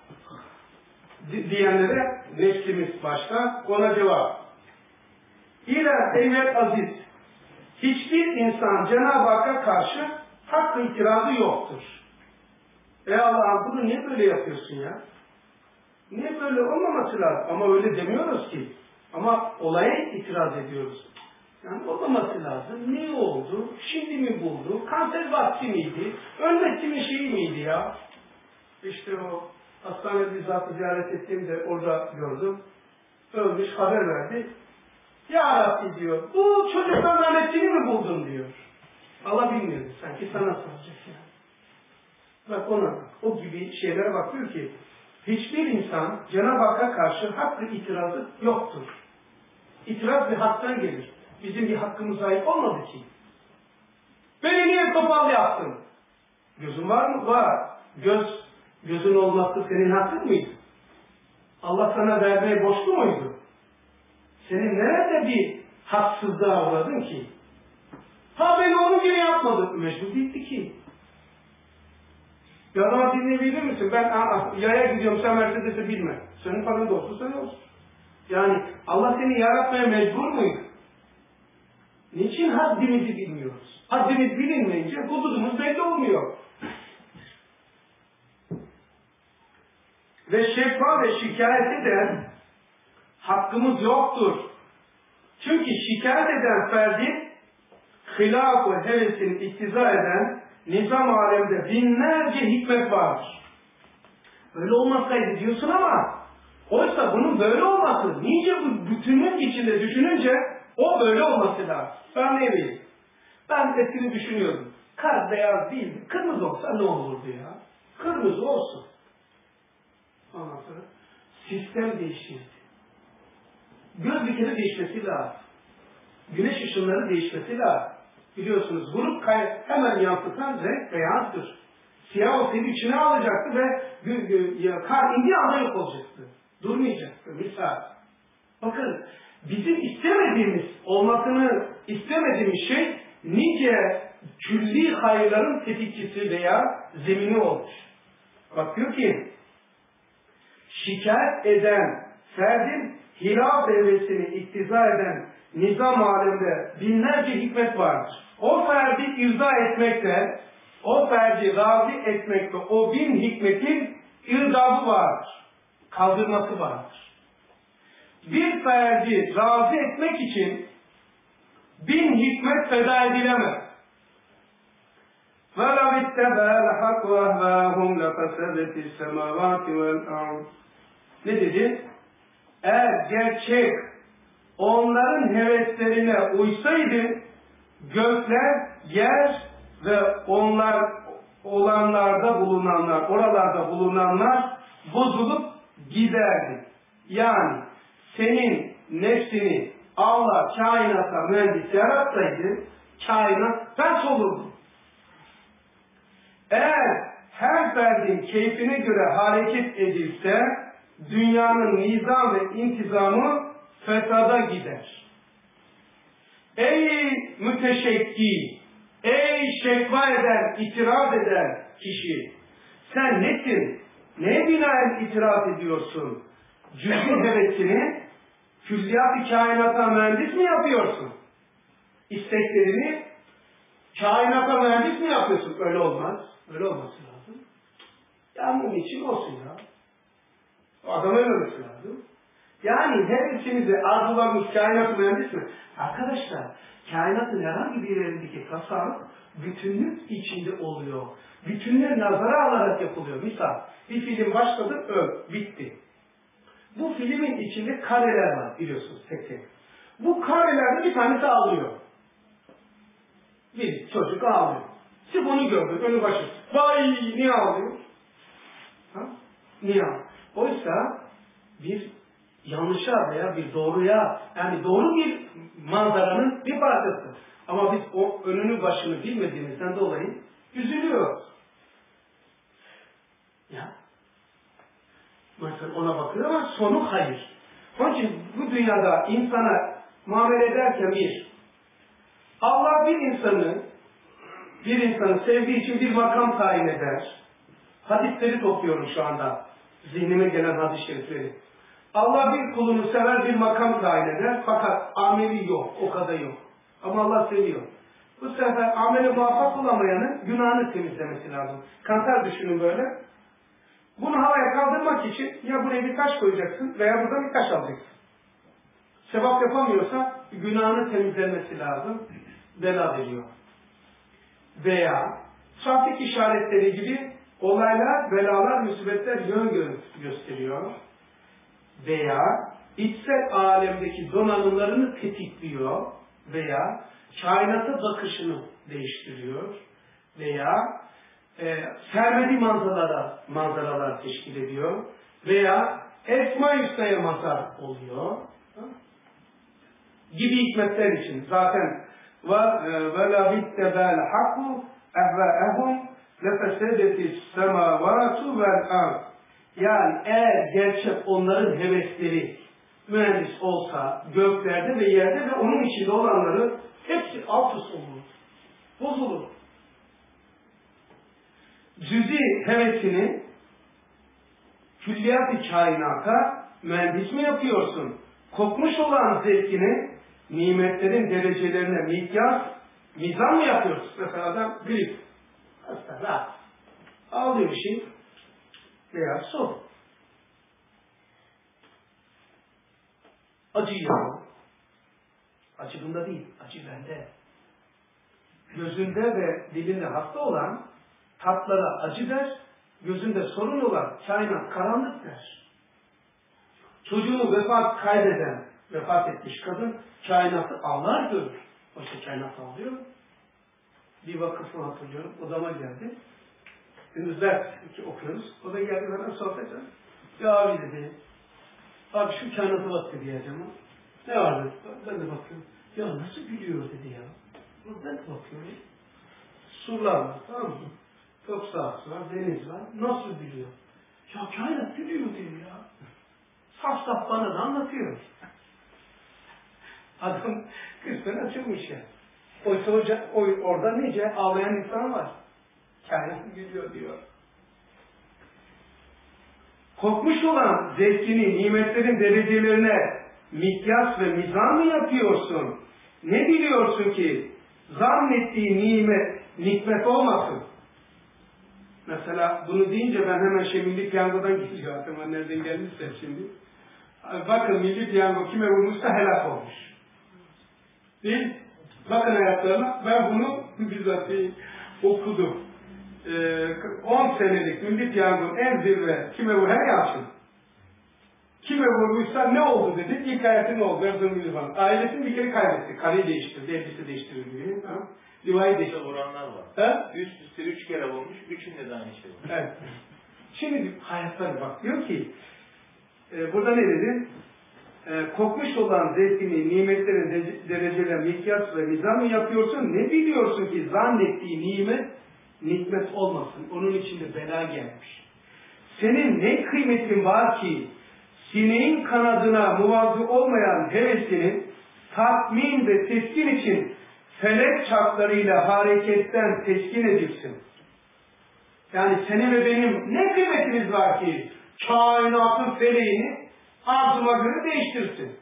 Diyenlere nefsimiz başta. Ona cevap. İlâ eyvel aziz. Hiçbir insan Cenab-ı Hakk'a karşı hak itirazı yoktur. Ey Allah'ım bunu niye böyle yapıyorsun ya? Niye böyle olmaması lazım? Ama öyle demiyoruz ki. Ama olaya itiraz ediyoruz. Yani olmaması lazım. Niye oldu? Şimdi mi buldu? Kanser vakti miydi? Ölmesi mi şey miydi ya? İşte o hastanede zatı ziyaret ettiğimde orada gördüm. Ölmüş, haber verdi. Ya Rabbi diyor, bu çocukların annetini mi buldun diyor. Allah bilmiyor sanki sana soracak yani. Bak ona bak. O gibi şeylere bakıyor ki hiçbir insan Cenab-ı Hakk'a karşı hakkı itirazı yoktur. İtiraz bir haktan gelir. Bizim bir hakkımız ait olmadı ki. Beni niye topal yaptın? Gözün var mı? Var. Gözün olması senin hakkın mıydı? Allah sana vermeye borçlu muydu? Senin nerede bir haksızlığa uğradın ki? Ha ben onun gibi yapmadım. Mecbur değildi ki. Bir adama dinleyebilir misin? Ben yaya gidiyorum, sen Mercedes'e binme. Senin paran da olsun, sen olsun. Yani Allah seni yaratmaya mecbur muydu? Niçin haddimizi bilmiyoruz? Haddimiz bilinmeyince hududumuz belli olmuyor. Ve şekva ve şikayet eden hakkımız yoktur. Çünkü şikayet eden ferdin hilaf-ı hevesini iktiza eden nizam alemde binlerce hikmet vardır. Böyle olmasaydı diyorsun ama oysa bunun böyle olması, nice bu bütünlük içinde düşününce o böyle olması lazım. Ben ne bileyim? Ben eskini düşünüyorum. Kar beyaz değil, kırmızı olsa ne olurdu ya? Kırmızı olsun. Ondan sonra sistem değişirdi. Göz bir kere değişmesi lazım. Güneş ışınları değişmesi lazım. Biliyorsunuz grup hemen yansıtan renk beyazdır. Siyah o seni içine alacaktı ve kar indiği anda yok olacaktı. Durmayacaktı. Misal. Bakın bizim istemediğimiz, olmasını istemediğimiz şey nice külli hayırların tetikçisi veya zemini olmuş. Bak diyor ki şikayet eden ferdin hilaf hevesini iktiza eden nizam alemde binlerce hikmet vardır. O ferdi irza etmekte, o ferdi razı etmekte o bin hikmetin irdabı vardır. Kaldırması vardır. Bir ferdi razı etmek için bin hikmet feda edilemez. وَلَوْ اتَّبَى الْحَقُّ وَهْوَاهُمْ لَفَسَدَتِ السَّمَاوَاتِ وَالْأَرْضِ Ne dedi? Eğer gerçek onların heveslerine uysaydı gökler, yer ve onlar olanlarda bulunanlar, oralarda bulunanlar bozulup giderdi. Yani senin nefsini Allah kainata mühendis yaratsaydı kainat ters olurdu. Eğer her ferdin keyfine göre hareket edilse dünyanın nizam ve intizamı fesada gider. Ey müteşekki, ey şekva eden, itiraz eden kişi, sen nesin? Neye binaen itiraz ediyorsun? Cüz'i hevesini külliyat-ı kainata mühendis mi yapıyorsun? İsteklerini kainata mühendis mi yapıyorsun? Öyle olmaz. Öyle olması lazım. Ya bunun için olsun ya. O adamın ölmesi lazım. Yani hevesinizi, arzularınız kainat mühendis mi? Arkadaşlar, kainatın herhangi bir yerindeki tasarruf bütünlük içinde oluyor. Bütünlüğü nazara alarak yapılıyor. Misal, bir film başladı, bitti. Bu filmin içinde kareler var biliyorsunuz tek tek. Bu karelerde bir tanesi ağlıyor. Bir çocuk ağlıyor. Siz onu gördünüz, önü başı. Vay, niye ağlıyor? Ha? Niye ağlıyor? Oysa bir yanlışa veya bir doğruya, yani doğru bir manzaranın bir parçası. Ama biz o önünü başını bilmediğimizden dolayı üzülüyoruz. Ya. Mesela ona bakıyor ama sonu hayır. Onun için bu dünyada insana muamele ederken Allah bir insanı bir insanı sevdiği için bir makam tayin eder. Hadisleri topluyorum şu anda. Zihnime gelen hadis-i şerifleri. Allah bir kulunu sever, bir makam tayin eder. Fakat ameli yok, o kadar yok. Ama Allah seviyor. Bu sefer ameli muvaffak olamayanın günahını temizlemesi lazım. Kantar düşünün böyle. Bunu havaya kaldırmak için ya buraya bir taş koyacaksın veya buradan bir taş alacaksın. Sevap yapamıyorsa günahını temizlenmesi lazım. Bela veriyor. Veya trafik işaretleri gibi olaylar, belalar, musibetler yön gösteriyor. Veya içsel alemdeki donanımlarını tetikliyor. Veya kainata bakışını değiştiriyor. Veya sermedi manzaralar teşkil ediyor. Veya Esma-i Hüsna'ya mazhar oluyor. Gibi hikmetler için. Zaten وَلَا بِتَّبَالَ حَقُّ اَهْوَاءَهُمْ لَفَسَدَتِ السَّمَاوَاتُ وَالْاَرْضِ. Yani eğer gerçek onların hevesleri mühendis olsa göklerde ve yerde ve onun içinde olanları hepsi alt üst olur. Bozulur. Cüzi hevesini külliyat-ı kainata mühendis mi yapıyorsun? Kokmuş olan zevkini nimetlerin derecelerine mikyas, mizan mı yapıyorsun? Mesela adam grip, hasta, rahat. Ağlıyor bir şey veya su. Acı yiyor. Acı bunda değil, acı bende. Gözünde ve dilinde hasta olan tatlara acı der, gözünde sorun olan kainat karanlık der. Çocuğunu vefat etmiş kadın kainatı ağlar görür. Oysa kainat ağlıyor. Bir vakıfını hatırlıyorum, odama geldi. Gündüzler okuyoruz. O da geldi bana sohbet etti. Ya abi dedi, abi şu kainata bak dedi ya canım. Ne var dedi, ben de bakıyorum. Ya nasıl gülüyor dedi ya. Ben de bakıyorum. Surlar var, tamam mı? Çok sahası var, deniz var. Nasıl gülüyor? Ya kainat gülüyor diyor ya. Saf saf bana da anlatıyor. Adam 40 sene açılmış ya. Oysa orada nice ağlayan insan var. Kainat gülüyor diyor. Korkmuş olan zevkini, nimetlerin derecelerine mikyas ve mizan mı yapıyorsun? Ne biliyorsun ki zannettiği nikmet olmasın? Mesela bunu deyince ben hemen Milli Piyango'dan gideceğim. Aklıma nereden gelmişse şimdi. Bakın Milli Piyango kime vurmuşsa helak olmuş. Değil? Bakın hayatlarına. Ben bunu bizzat okudum. 10 senelik Milli Piyango'nun en zirve kime vurmuşsa yapsın. Kime vurmuşsa ne oldu dedik. İlk hayatı ne oldu? Ailesini bir kere kaybetti. Karıyı değiştirdi, elbise değiştirdi. Tamam. Divayı değiştirdi. Vuranlar var. He? Üst üste 3 kere vurmuş, 3'ünde de aynı şey var. Evet. Şimdi hayatlara bak. Diyor ki burada ne dedi? Kokmuş olan zevkini, nimetlerin derecelerine mikyas ve mizan mı yapıyorsun? Ne biliyorsun ki zannettiği nikmet olmasın. Onun içinde bela gelmiş. Senin ne kıymetin var ki sineğin kanadına muvazzı olmayan hevesinin tatmin ve teskin için felek çarklarıyla hareketten teskin edilsin. Yani senin ve benim ne kıymetimiz var ki kainatın feleğini arzuma göre değiştirsin.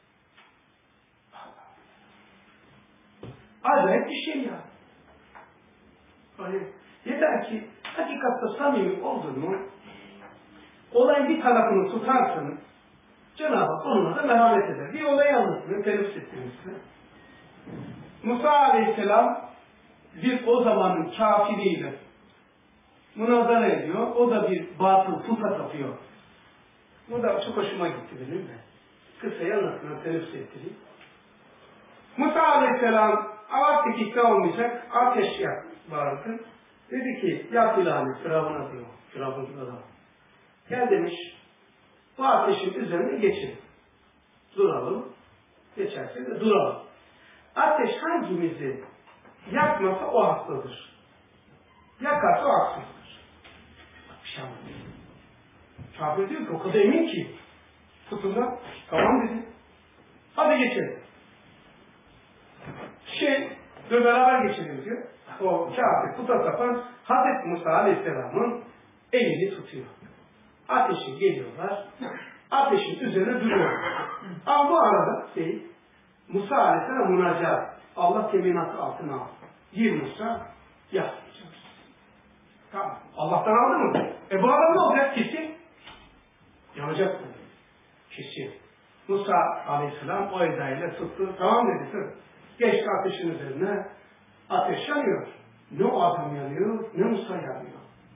Acayip bir şey ya. Hani yeter ki hakikatte samimi oldun mu olayın bir tarafını tutarsınız Cenab-ı Hak onunla da merhamet eder. Bir olayı anlatayım, teneffüs ettireyim size. Musa Aleyhisselam bir o zamanın kafiriyle münazara ediyor. O da bir batıl puta tapıyor. Bu da çok hoşuma gitti benim de. Kısayı anlatayım, teneffüs ettireyim. Musa Aleyhisselam artık ikna olmayacak, ateş vardı. Dedi ki, ya filanı, Firavun'a diyor. Firavun'un adamı. Gel demiş, bu ateşin üzerine geçin. Duralım. Geçerse de duralım. Ateş hangimizi yakmasa o haklıdır. Yakarsa o haksızdır. Bir şey anlatıyor. Kafir diyor ki o kadar emin ki. Tutundan tamam dedi. Hadi geçelim. Beraber geçelim diyor. o kafir puta tapan Hazreti Musa Aleyhisselam'ın elini tutuyor. Ateşe geliyorlar. Ateşin üzerine duruyorlar. Ama bu arada Musa Aleyhisselam münacat. Allah teminatı altına aldı. Gir Musa, yapmayacağız. Tamam. Allah'tan aldı mı? Bu adam ne olacak? Kesin. Yanacak mı? Kesin. Musa Aleyhisselam o edayla tuttu. Tamam dedi. Geçti ateşin üzerine. Ateş yanıyor. Ne o adam yanıyor, ne Musa yanıyor.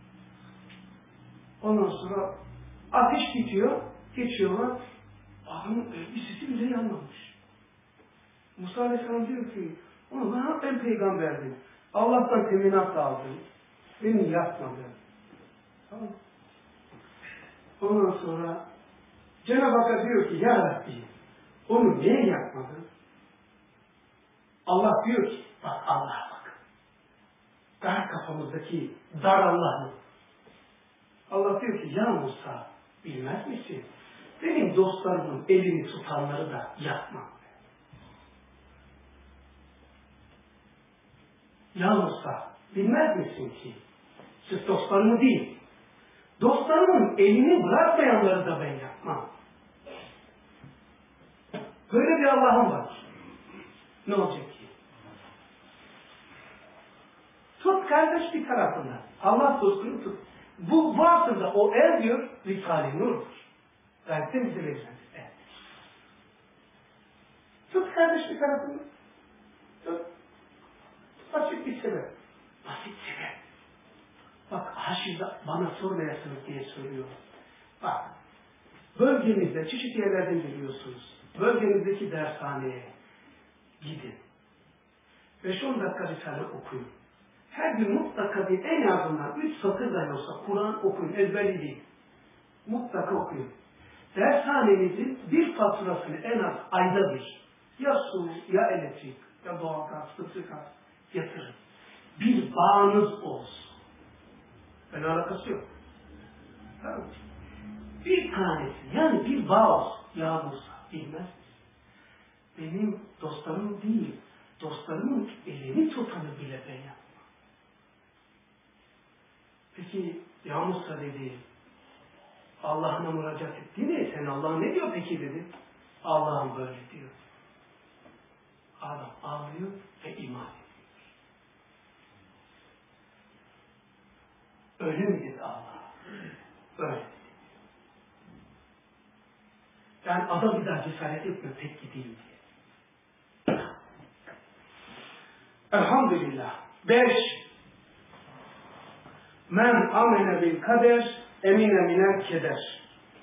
Ondan sonra ateş bitiyor. Geçiyorlar. Adamın elbisesi bile yanmamış. Musa Aleyhisselam diyor ki, Allah ben peygamberdim. Allah'tan teminat aldım. Beni yapmadı. Tamam. Ondan sonra Cenab-ı Hak diyor ki, ya Rabbi, onu niye yapmadın? Allah diyor ki, bak Allah'a bak. Dar kafamızdaki dar Allah'ın. Allah diyor ki, ya Musa, bilmez misin? Benim dostlarımın elini tutanları da yapma. Ya Musa, bilmez misin ki? Siz dostlarımı değil, dostlarımın elini bırakmayanları da ben yapmam. Böyle bir Allah'ım var. Ne olacak ki? Tut kardeş bir tarafından. Allah dostunu tut. Bu aslında o el diyor, Risale-i Nur'dur. Gayet bize verilen el. Tut kardeş bir tarafından. Tut. Basit bir sebep. Basit sebep. Bak haşirde bana sormayasınız diye söylüyorum. Bak. Bölgemizde çeşitli yerlerden geliyorsunuz. Bölgenizdeki dershaneye gidin. 5-10 dakika Risale okuyun. Her gün mutlaka bir en azından 3 satır da olsa Kur'an okuyun. Ezberli değil. Mutlaka okuyun. Dershanenizin bir faturasını en az ayda bir. Ya su, ya elektrik, ya doğalgaz, sıfırgaz yatırın. Bir bağınız olsun. Öyle alakası yok. Tamam. Bir tanesi, yani bir bağ olsun. Ya Musa, bilmez. Benim dostlarım değil, dostlarımın elini tutanı bile ben yapmam. Peki, ya Musa dedi, Allah'ına müracaat etti mi? Sen Allah ne diyor peki dedi. Allah'ım böyle diyor. Adam ağlıyor ve iman ediyor. Öyle mi dedi Allah? Öyle. Yani adam bir daha cesaret etmiyor tek gideyim diye. Elhamdülillah. 5. Men amene bil kader emine minel keder.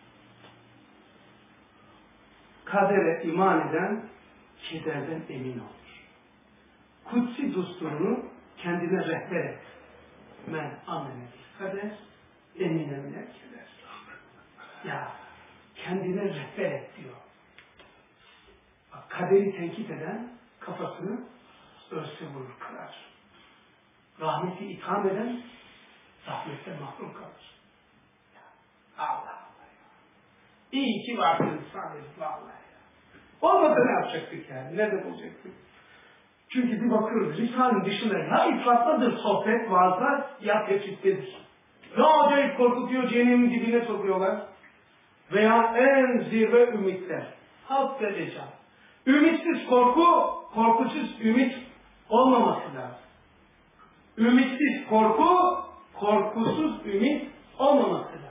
Kadere iman eden kederden emin olur. Kutsi düsturunu kendine rehber et. Men amene bil kader emine minel keder. Ya kendine rehber et diyor. Bak, kaderi tenkit eden kafasını örse vurur, kırar. Rahmeti itham eden rahmetten mahrum kalır. Allah Allah ya. İyi ki varsın sadece vallahi ya. Olmasa ne yapacaktık yani? Nerede bulacaktık? Çünkü bir bakıyoruz Risale'nin dışında ya ifratladır sohbet vaazlar ya teşviktedir. Ne acayip korkutuyor, cehennemin dibine sokuyorlar. Veya en zirve ümitler. Halk ve can. Ümitsiz korku, korkusuz ümit olmaması lazım. Ümitsiz korku, korkusuz ümit olmaması lazım.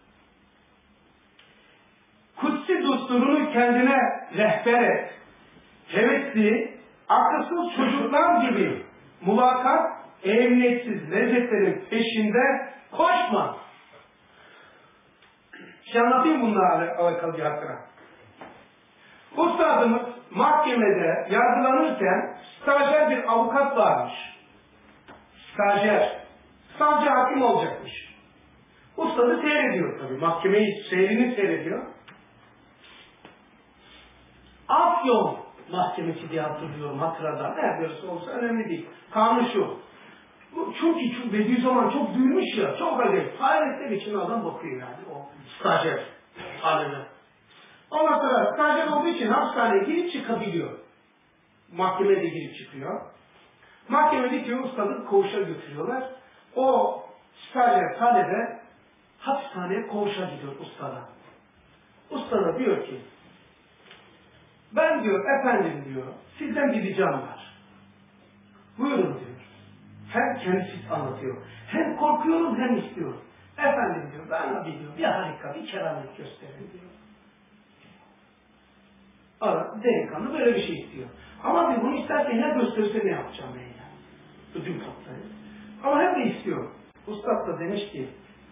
Kutsi düsturunu kendine rehber et. Hevesli, akılsız çocuklar gibi mulakat, emniyetsiz lezzetlerin peşinde koşma. Şimdi anlatayım bunlarla alakalı bir hatıra. Ustadımız mahkemede yargılanırken stajyer bir avukat varmış. Stajyer. Savcı hakim olacakmış. Ustadı seyrediyor tabii. Mahkemeyi seyrini seyrediyor. Afyon mahkemesi diye hatırlıyorum hatıradan. Neredeyse olsa önemli değil. Kanun şu. Çünkü Bediüzzaman çok duymuş ya. Çok acayip. Hayretler içinde adam bakıyor yani. O stajyer haline. Ondan sonra stajyer olduğu için hapishaneye girip çıkabiliyor. Mahkemeye de girip çıkıyor. Mahkemede diyor ustadı koğuşa götürüyorlar. O stajyer talebe hapishaneye koğuşa gidiyor ustada. Ustada diyor ki ben diyor efendim diyor sizden bir ricam var. Buyurun diyor. Hem kendisi anlatıyor. Hem korkuyorum hem istiyorum. Efendim diyor bana bir harika bir keramet gösterin diyor. Delikanlı böyle bir şey istiyor. Ama diyor bunu isterse ne gösterirse ne yapacağım ben yani. Ödüm toplayın. Ama hep de istiyor. Ustad da demiş ki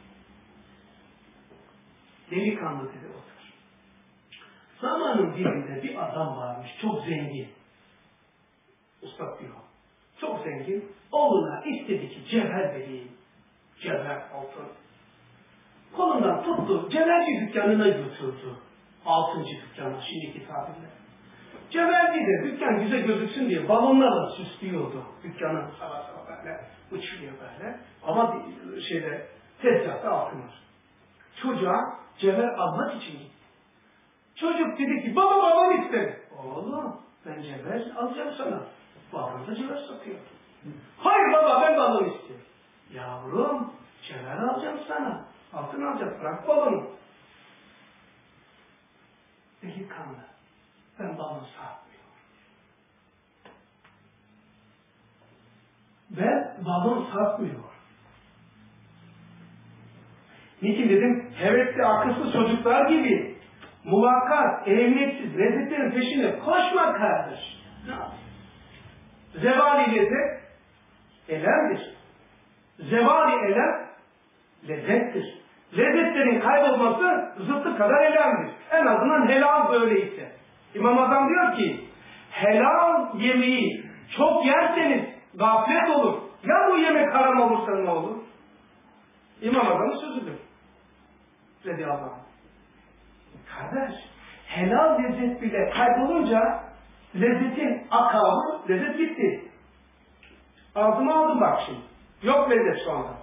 delikanlı dedi otur. Zamanın birinde bir adam varmış çok zengin. Ustad diyor. Çok zengin. Oğluna istedi ki cevher vereyim. Cevher altın. Kolundan tuttu. Cevherci dükkanına götürdü. Altıncı dükkana şimdiki tabirle. Cevherci de dükkan güzel gözüksün diye balonlarla süslüyordu. Dükkanı sabah böyle uçuyor böyle. Ama tezgahta altın var. Çocuğa cevher almak için gitti. Çocuk dedi ki baba babam istedi. Oğlum ben cevher alacağım sana. Babam da cevher satıyor. Hayır baba ben balon istiyorum. Yavrum cevher alacağım sana. Altın alacağım bırak balonu. Delikanlı. Ben balon satmıyorum. Ben balon satmıyorum. Niçin dedim? Hevesli, akılsız çocuklar gibi muvakkat, ehemmiyetsiz lezzetlerin peşine koşma kardeş. Ne yapayım? Zevali lezzet elemdir. Zevali elem lezzettir. Lezzetlerin kaybolması zıttı kadar elemdir. En azından helal böyleyse. İmam Azam diyor ki helal yemeği çok yerseniz gaflet olur. Ya bu yemek haram olursa ne olur? İmam Azam'ın sözüdür. Radıyallahu anh. Kardeş, helal lezzet bile kaybolunca lezzetin akamı, lezzet gitti. Ağzıma aldım bak şimdi. Yok lezzet şu anda.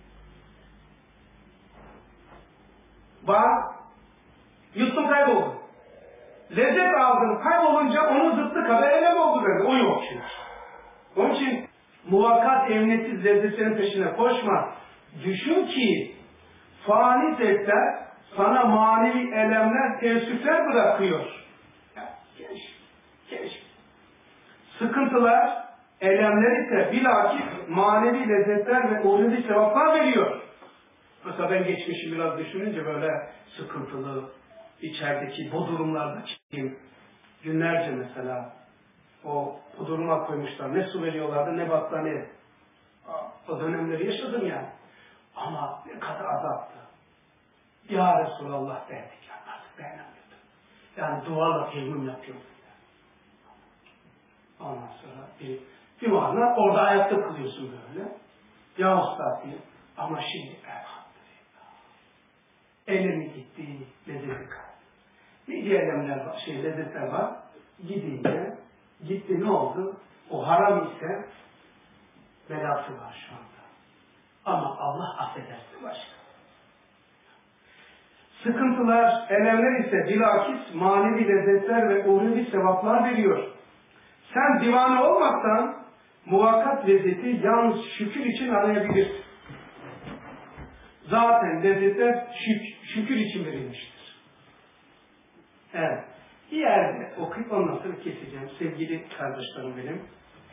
Bak, yuttum kayboldu. Lezzet aldım kaybolunca onun zıttı kadar elem oldu bende. O yok şimdi. Onun için muvakkat emniyetsiz lezzetlerin peşine koşma. Düşün ki fani zevkler sana manevi elemler, teessüfler bırakıyor. Keşke. Sıkıntılar, elemler ise bilakis manevi lezzetler ve uhrevi sevaplar veriyor. Mesela ben geçmişi biraz düşününce böyle sıkıntılı, içerideki bu durumlardaki günlerce mesela o duruma koymuşlar. Ne su veriyorlardı ne battaniye. O dönemleri yaşadım yani. Ama ne kadar azaptı. Ya Resulallah derdik ya. Artık dayanamıyordum. Yani duvarla teyemmüm yapıyordum. Ondan sonra bir mana orada ayakta kılıyorsun böyle. Ya Ustad diye. Ama şimdi elhamdülillah. Elimi gitti, lezzeti kaldı. Nice elemler var, lezzetler var. Gitti ne oldu? O haram ise belası var şu anda. Ama Allah affedersin başka. Sıkıntılar, elemler ise bilakis manevi lezzetler ve uhrevi sevaplar veriyor. Sen divane olmaktan muvakkat lezzeti yalnız şükür için arayabilirsin. Zaten lezzetler şükür için verilmiştir. Evet. Bir yerde okuyup ondan sonra keseceğim. Sevgili kardeşlerim benim.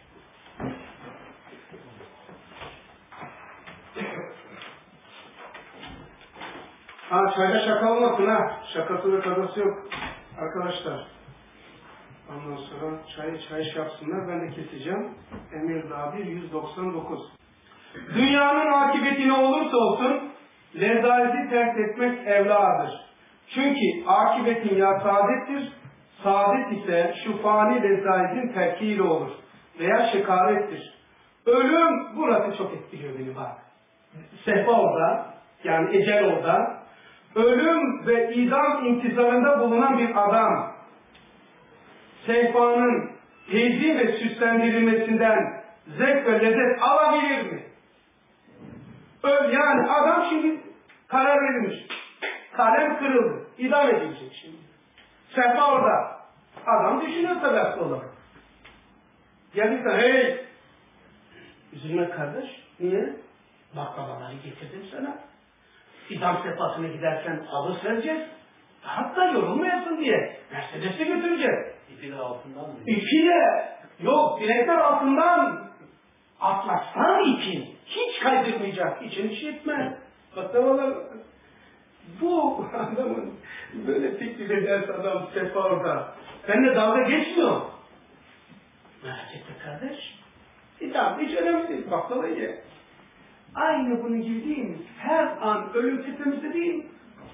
Çayda şaka olmasın ha. Şakası ve kadası yok. Arkadaşlar. Ondan sonra çay yapsınlar. Ben de keseceğim. Emirdağ 199. Dünyanın akıbeti ne olursa olsun lezaleti terk etmek evladır. Çünkü akıbetin ya saadettir. Saadet ise şu fani lezaletin terkiyle olur. Veya şekarettir. Ölüm burası çok etkiliyor beni bak. Sehpa orada. Yani ecel orada. Ölüm ve idam intizarında bulunan bir adam sehpanın tezim ve süslendirilmesinden zevk ve lezzet alabilir mi? Yani adam şimdi karar verilmiş. Kalem kırıldı. İdam edilecek şimdi. Sehpa orada. Adam düşünüyor sebepli olarak. Gelirse hey Üzülme kardeş. Niye? Baklavaları getirdim sana. İdam sefasına giderken halı sereceğiz. Hatta yorulmayasın diye. Mercedes'e götüreceğiz. İpi de altından mı? İpi de. Yok, direkler altından. Atlastan ipin. Hiç kaydırmayacak. İçini şişirtme. Baklavalar. Bu adamın böyle fikri ederse adam sefa orada. Benimle dalga geçmiyor. Merak etme kardeş. İdam hiç önemli değil. Baklava ye. Aynı bunun gibi değil mi? Her an ölüm tepemizde değil mi?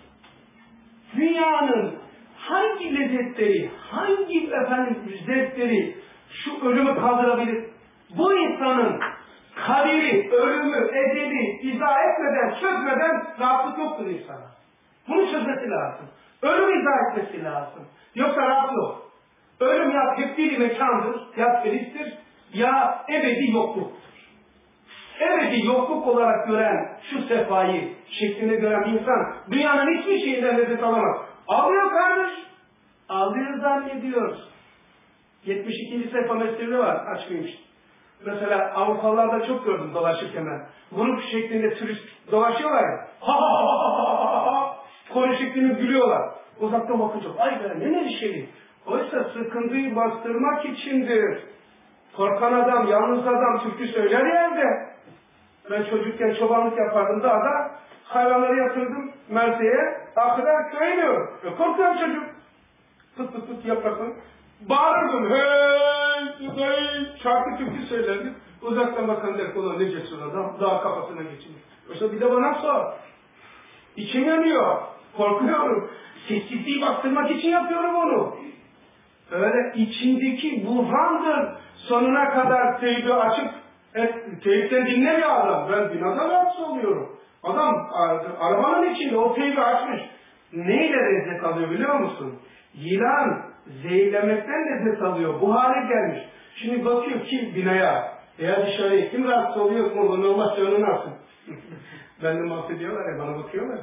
Dünyanın hangi lezzetleri, hangi zevkleri şu ölümü kaldırabilir? Bu insanın kaderi, ölümü, eceli izah etmeden, çözmeden rahatlık yoktur insana. Bunu çözmesi lazım. Ölümü izah etmesi lazım. Yoksa rahat yok. Ölüm ya tepkili mekandır, ya felistir, ya ebedi yokluktur. Ebedi yokluk olarak gören şu sefayı şeklinde gören bir insan dünyanın hiçbir şeyinden lezzet alamaz. Ağlıyor kardeş. Ağlıyor zannediyor. 72. sayfa mesleği var. Açmayayım. Mesela Avrupalılarda çok gördüm dolaşırken ben. Grup şeklinde turist dolaşıyorlar ya. Ha ha ha ha ha. Konu şeklinde gülüyorlar. Uzaktan bakınca ay be ne neşeli. Oysa sıkıntıyı bastırmak içindir. Korkan adam, yalnız adam türkü söyler yerde. Ben çocukken çobanlık yapardım dağda. Hayvanları yatırdım Merse'ye. Arkadan köye iniyor. Korkuyor çocuk. Pıt pıt pıt yaparsın. Bağırırdım. Hey, hey, şarkı türkü söylerdim. Uzaktan bakan der kola ne cesur adam. Dağ kafasına geçmiş. Oysa bir de bana sor. İçim yanıyor. Korkuyorum. Sessizliği bastırmak için yapıyorum onu. Öyle içindeki buhrandır. Sonuna kadar teybi açıp teyipten dinlemiyor adam. Ben binadan rahatsız oluyorum. Adam arabanın içinde o teybi açmış. Neyle lezzet alıyor biliyor musun? Yılan zehirlemekten lezzet alıyor. Bu hale gelmiş. Şimdi bakıyor kim binaya veya dışarıya kim rahatsız oluyor mu? Onu olmazsa onu nasıl? Ben de mahvediyorlar ya bana bakıyorlar.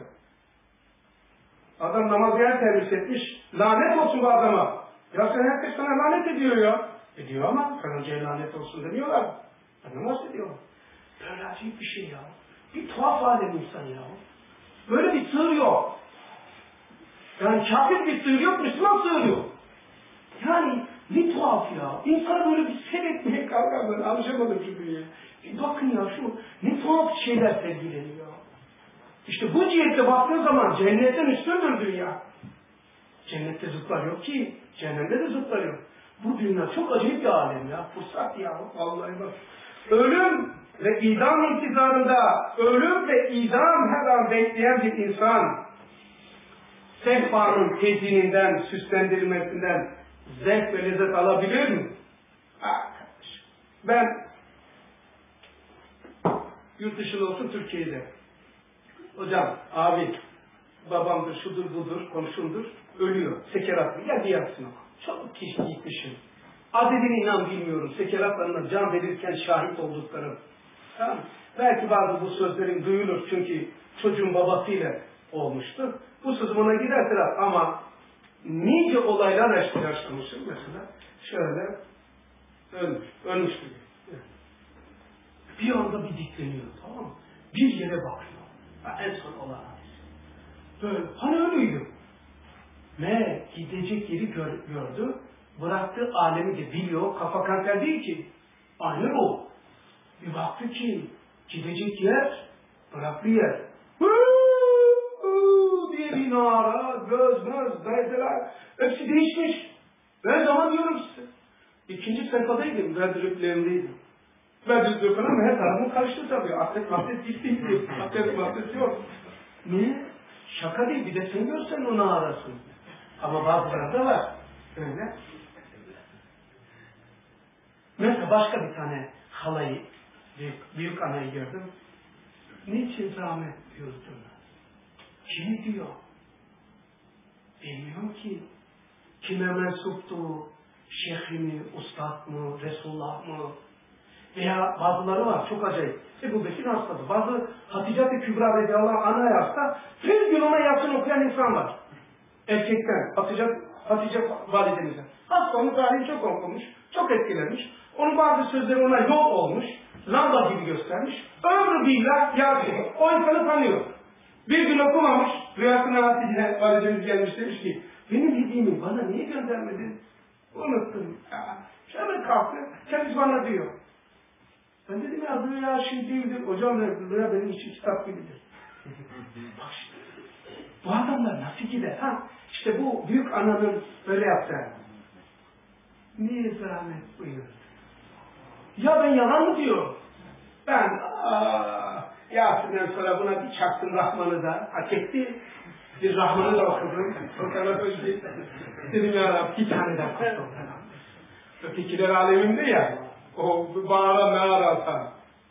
Adam namazı yer tervis etmiş. Lanet olsun bu adama. Ya sen herkes sana lanet ediyor ya. Ediyor ama karıncaya lanet olsun demiyorlar. Namaz ediyorlar. Böyle acayip bir şey ya. Bir tuhaf alem insan ya. Böyle bir sığır yok. Yani kafir bir sığır yok, Müslüman sığır yok. Yani ne tuhaf ya. İnsan böyle bir seyretmeye kalkar ben. Alışamadım şu dünyaya. Bakın ya şu ne tuhaf şeyler sergileniyor. İşte bu cihette baktığın zaman cennetten üstündür dünya. Cennette zıplar yok ki. Cehennemde de zıplar yok. Bu dünya çok acayip bir alem ya. Fırsat ya. Vallahi bak. Ölüm ve idam intizarında ölüm ve idam her an bekleyen bir insan sehpanın tezininden, süslendirilmesinden zevk ve lezzet alabilir mi? Arkadaş. Ben yurt dışında olsun Türkiye'de. Hocam, abi, babamdır, şudur budur, komşumdur, ölüyor. Sekeratlı, gel bir yatsın o. Çok kişi gitmişim. Adedini inan bilmiyorum. Sekeratlarına can verirken şahit olduklarım. Tamam. Belki bazı bu sözlerim duyulur çünkü çocuğun babasıyla olmuştu. Bu sözüm ona giderse ama nice olaylar yaşamışım mesela. Şöyle ölmüş gibi. Bir anda bir dikleniyor, tamam mı? Bir yere bakıyor. En son olan hadis. Böyle, hani ölüydü. Gidecek yeri gördü. Bıraktığı alemi de biliyor. Kafa kanser değil ki. Aynı o. Bir baktı ki gidecek yer, bıraktığı yer. Diye bir nara, göz, daydılar. Hepsi değişmiş. Ben zaman diyorum size. İkinci sayfadaydım, Bedrüplerimdeydim. Bedrüplerim ama her tarafım karıştı tabii. Atlet gitti. Atlet yok. Niye? Şaka değil, bir de sen görsen onu arasın. Ama bazıları var. Öyle. Mesela başka bir tane halayı, büyük anayı gördüm. Niçin zahmet diyorsun? Kim diyor? Bilmiyorum ki. Kime mensuptu? Şeyh mi, ustad mı, Resulullah mı? Veya bazıları var, çok acayip. Ebu Bekir hastadı. Bazı Hatice-i Kübra radıyallahu anh'a hasta. Bir gün ona yatsın okuyan insan var. Erkekten, Hatice validemizden. Hasta olmuş, tarihi çok okumuş, çok etkilenmiş. Onun bazı sözleri ona yol olmuş. Lamba gibi göstermiş. Ömrü billah Yasin. O insanı tanıyor. Bir gün okumamış. Rüyasına Hatice'ye validemiz gelmiş demiş ki benim hediyemi bana niye göndermedin? Unuttum. Ya, şöyle kalktı. Kendisi bana diyor. Ben dedim ya rüya şey değildir. Hocam rüya benim için kitap gibidir. Bak işte. Bu adamlar nasıl gider? Ha? İşte bu büyük ananın böyle yaptı. Niye zahmet buyur? Ya ben yalan mı diyorum? Ben Yasin'den sonra buna bir çaktım Rahman'ı da hak etti. Bir Rahman'ı da okudum. Sonra dedim ya Rabbi 2 tane daha okudum. Ötekiler aleminde ya. O bağıran ne ararsan.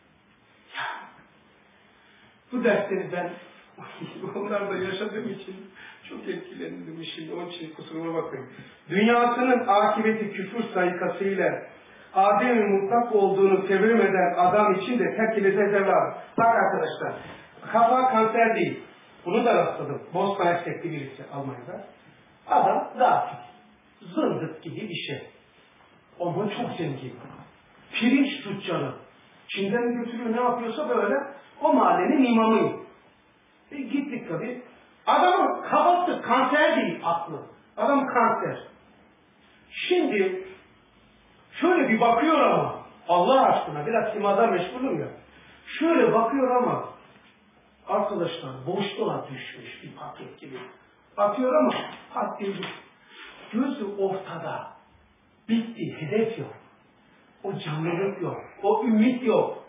Bu dersleri ben onlarla yaşadığım için çok etkilendim şimdi. Onun için kusuruma bakmayın. Dünyasının akıbeti küfür sayıkasıyla Adem'in mutlak olduğunu tevrim eden adam için de terk edilse var. Bak arkadaşlar, kafa kanser değil. Bunu da rastladım. Bosna'ya çekti birisi Almanya'da. Adam dağıtık. Zındık gibi bir şey. Ama çok zengin. Pirinç tüccarı. Çin'den götürüyor ne yapıyorsa böyle o mahallenin imamıyım. Gittik tabii. Adamın kafası kanser değil aklı. Adam kanser. Şimdi şöyle bir bakıyor ama Allah aşkına biraz simadan meşgulüm ya. Şöyle bakıyor ama arkadaşlar boşluğa düşmüş bir paket gibi. Bakıyor ama haddi gözü ortada. Bitti. Hedef yok. O canlılık yok. O ümit yok.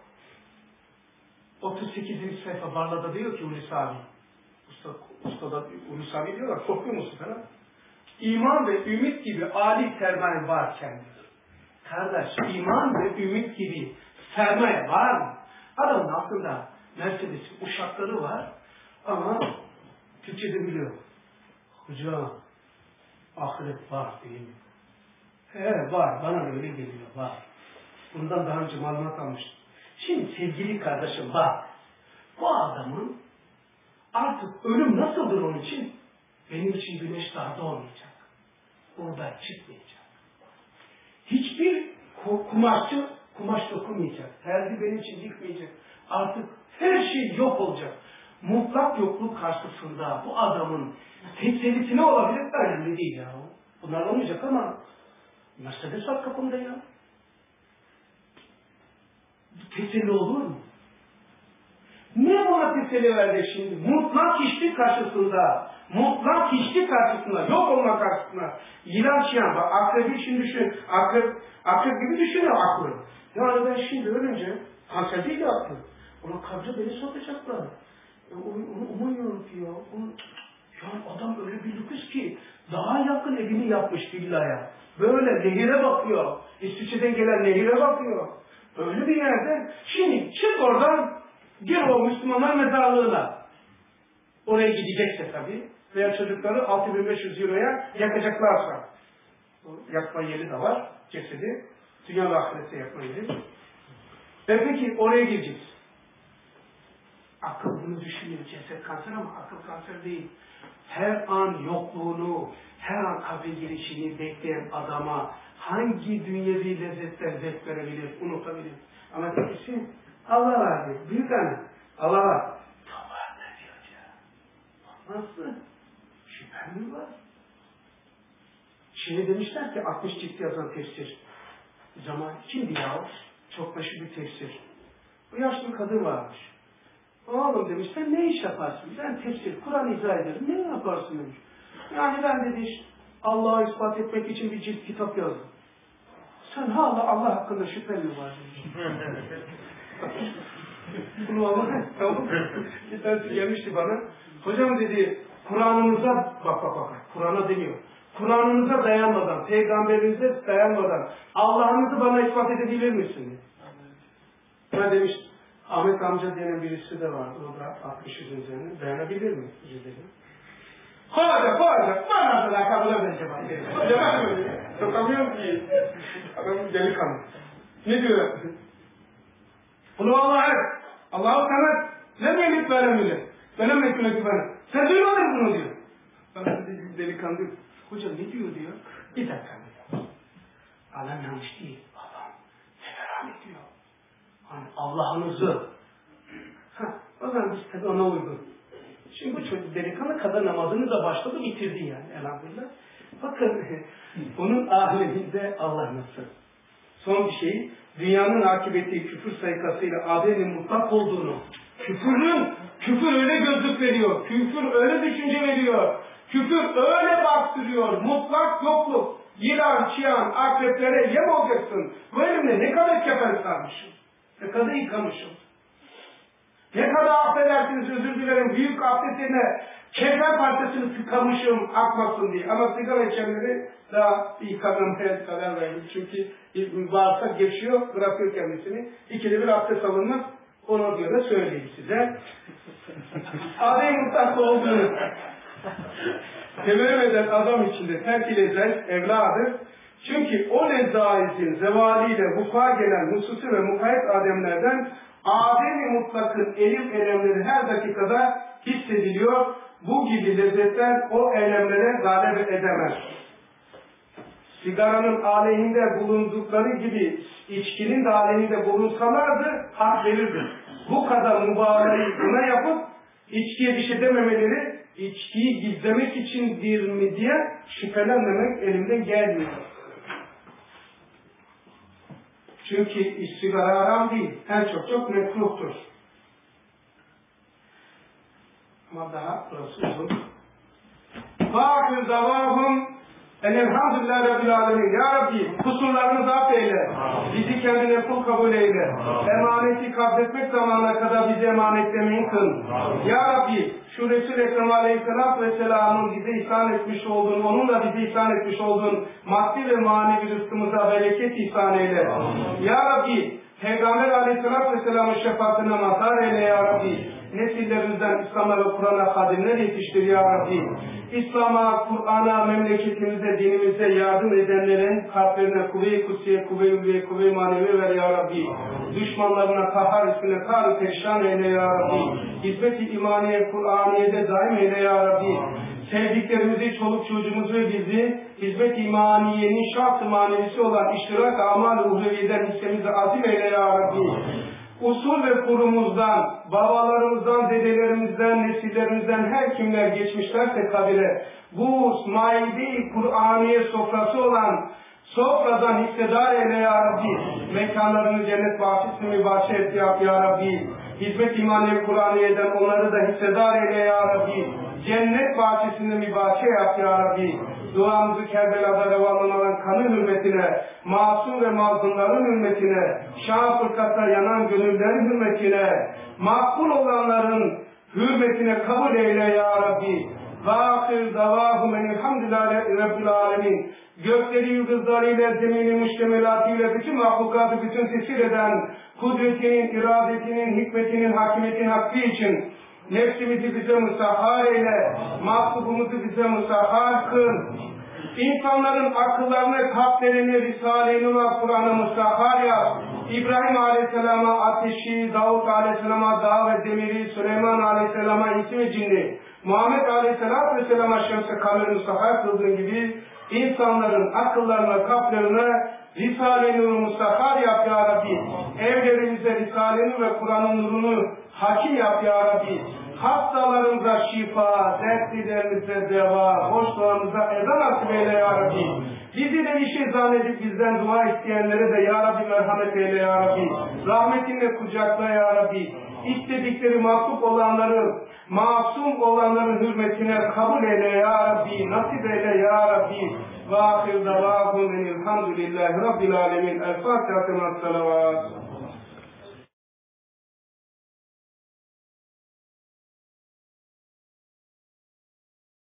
38. sayfa Barla'da diyor ki Hulusi abi. Ustada Hulusi abi diyorlar. Korkuyor musun falan? İman ve ümit gibi âli sermaye varken kardeş, iman ve ümit gibi sermaye var mı? Adamın aslında Mercedes'in uşakları var ama Türkçe'de biliyor. Hocam ahiret var değil mi? He var, bana öyle geliyor, var. Bundan daha önce malumat almıştım. Şimdi sevgili kardeşim bak, bu adamın artık ölüm nasıldır onun için? Benim için güneş daha doğmayacak. Oradan çıkmayacak. Hiçbir kumaşçı kumaş dokunmayacak. Terzi benim için yıkmayacak. Artık her şey yok olacak. Mutlak yokluk karşısında bu adamın tesellisi ne olabilir? Önemli değil ya. Bunlar olmayacak ama Mercedes var kapımda ya. Teselli olur mu? Ne buna teselli verdi şimdi? Mutlak hiçlik karşısında, mutlak hiçlik karşısında, yok olma karşısında, yılan çiyan, bak akrebi şimdi düşün, akrep gibi düşünüyor aklı. Yani ben şimdi ölünce, kanser değil aklı. Ona kabre beni sokacaklar. Onu umuyorum ki ya. Ya adam öyle bir lüks ki, daha yakın evini yapmış villaya. Böyle nehire bakıyor. İsviçre'den gelen nehire bakıyor. Öyle bir yerde. Şimdi çık oradan, gir o Müslümanlar mezarlığına. Oraya gidecekse tabii. Veya çocukları 6500 euroya yakacaklarsa. Yakma yeri de var. Cesedi. Dünya ve ahirette yakma yeri. Peki oraya gireceğiz. Akıl bunu düşünüyor. Ceset kanser ama akıl kanser değil. Her an yokluğunu, her an kabre girişini bekleyen adama hangi dünyevi lezzetler zevk verebilir, unutabilir. Ama tekisi Allah var diyor. Büyük anne. Allah var. Tamam ne diyor ya? Nasıl? Şüphem mi var? Şimdi demişler ki 60 cilt yazan tefsir. Zaman kimdi ya? Çok meşhur bir tefsir. Bu yaşlı bir kadın varmış. Oğlum demiş, sen ne iş yaparsın? Ben tefsir, Kur'an izah ederim. Ne yaparsın demiş. Yani ben demiş, Allah'ı ispat etmek için bir cilt kitap yazdım. Sen hala Allah hakkında şüphen mi var demiş. Bunu Allah'a tamam. Bir tanesi gelmişti bana. Hocam dedi, Kur'an'ınıza, bak, Kur'an'a demiyor. Kur'an'ınıza dayanmadan, peygamberinize dayanmadan Allah'ınızı bana ispat edebilir misin? Ben demiş, Ahmet amca denen birisi de vardı. O da 60 üzerine. Dayanabilir mi? Dedim. Koyacak. Bana da kabul edeceğim. Hocam öyle. Sokamıyorum ki. Adam delikanlı. Ne diyor? Kulu Allahu kanat. Ne demek böyle? Böyle mektuğuna güvenin. Sen duymadın bunu diyor. Bana delikanlı. Hocam ne diyor? Bir dakika. Adam yanlış değil. Adam. Ne merak ediyor. Hani Allah'ınızı. O zaman biz tabi ona uygun. Şimdi bu çocuk delikanlı kadar namazını da başladı bitirdi yani elhamdülillah. Bakın onun aleminde Allah nasıl. Son bir şey, dünyanın akıbeti küfür sayıkasıyla Adem'in mutlak olduğunu, küfür öyle gözlük veriyor, küfür öyle düşünce veriyor, küfür öyle baktırıyor, mutlak yokluk, yılan, çıyan, akreplere yem olacaksın. Bu elimle ne kadar kefen sarmışım, ne kadar yıkamışım, ne kadar affedersiniz özür dilerim, büyük abdestine kefen parçasını tıkamışım akmasın diye. Ama sigara içenleri daha yıkanmaya karar verdim. Çünkü bağırsak geçiyor, bırakıyor kendisini. İkide bir abdest alınmaz. Ona göre söyleyeyim size. Adem mutlak olduğunu temelem eden adam içinde terk ile evladır. Çünkü o nezaitin zevaliyle vuku'a gelen hususi ve mukayyet ademlerden Adem-i mutlakın elim elemleri her dakikada hissediliyor. Bu gibi lezzetler o elemlere galebe edemez. Sigaranın aleyhinde bulundukları gibi içkinin de aleyhinde bulunsalardı hak verirdi. Bu kadar mübarayı buna yapıp içkiye bir şey dememeleri içkiyi gizlemek içindir mi diye şüphelenmemek elimden gelmiyor. Çünkü sigara haram değil. En çok mekruhtur. Ama daha burası uzun. Fâkir zavâhum elhamdülillâhi rabbil âlemin. Ya Rabbi kusurlarımızı affeyle. Bizi kendine kul kabul eyle. Emaneti kabzetmek zamanına kadar bizi emanetlemeyin kıl. Ya Rabbi şu Resul-i Ekrem Aleyhisselatü Vesselam'ın bize ihsan etmiş olduğun, onun da bize ihsan etmiş olduğun maddi ve manevi rızkımıza bereket ihsan eyle. Ya Rabbi Peygamber Aleyhisselatü Vesselam'ın şefaatine mazhar eyle Ya Rabbi. Nesillerimizden İslam'a ve Kur'an'a kadimler yetiştir Ya Rabbi. İslam'a, Kur'an'a, memleketimize, dinimize yardım edenlerin kalplerine kuvve-i kutsiye, kuvve-i manevi ver Ya Rabbi. Düşmanlarına kahar üstüne kar-ı perişan eyle Ya Rabbi. Hizmet-i imaniye, Kur'aniye'de daim eyle Ya Rabbi. Sevdiklerimizi, çoluk çocuğumuzu ve bizi hizmet-i imaniyenin şart-ı manevisi olan iştirak amal-i uhreviyeden hissemizi azim eyle Ya Rabbi. Usul ve kurumuzdan, babalarımızdan, dedelerimizden, nesillerimizden her kimler geçmişlerse kabire bu maide-i Kur'aniye sofrası olan sofradan hissedar eyle Ya Rabbi. Mekanlarını cennet bahçesine mübaşir et Ya Rabbi. Hizmet imanevi Kur'aniye'den onları da hissedar eyle Ya Rabbi. Cennet bahçesinde mübaşir yap Ya Rabbi. Duamızı Kerbela'da revallanan kanın hürmetine, masum ve mazlumların hürmetine, Şam fırkatına yanan gönüllerin hürmetine, makbul olanların hürmetine kabul eyle Ya Rabbi. Vâhir davâhum enilhamdülillahi rabbil âlemin. Gökleri yıldızlarıyla, zemini müştemelatıyla, bütün mahlukatı bütün tesir eden, kudretinin, iradetinin, hikmetinin, hakimiyetinin hakkı için nefsimizi bize musahhar eyle, mahlubumuzu bize musahhar kıl. İnsanların akıllarını, kalplerini, Risale-i Nur Kur'an'a musahhar yap. İbrahim Aleyhisselam'a ateşi, Davut Aleyhisselam'a dağ ve demiri, Süleyman Aleyhisselam'a insi ve cinni, Muhammed Aleyhisselatü Vesselam'a şemse kamerı musahhar kıldığın gibi insanların akıllarına, kalplerine Risale-i Nur'u musahhar yap Ya Rabbi. Evlerimize Risale-i Nur ve Kur'an'ın nurunu hakim yap Ya Rabbi. Hastalarımıza şifa, dertlilerimize deva, boş duamıza ezan nasip eyle Ya Rabbi. Bizi de işi zannedip bizden dua isteyenlere de Ya Rabbi merhamet eyle Ya Rabbi. Rahmetinle kucakla Ya Rabbi. İstedikleri mahsup olanları, masum olanların hürmetine kabul eyle Ya Rabbi. Nasip eyle Ya Rabbi. Ve ahir davâhum enilhamdülillahi rabbil âlemin. El-Fatiha ve salavat.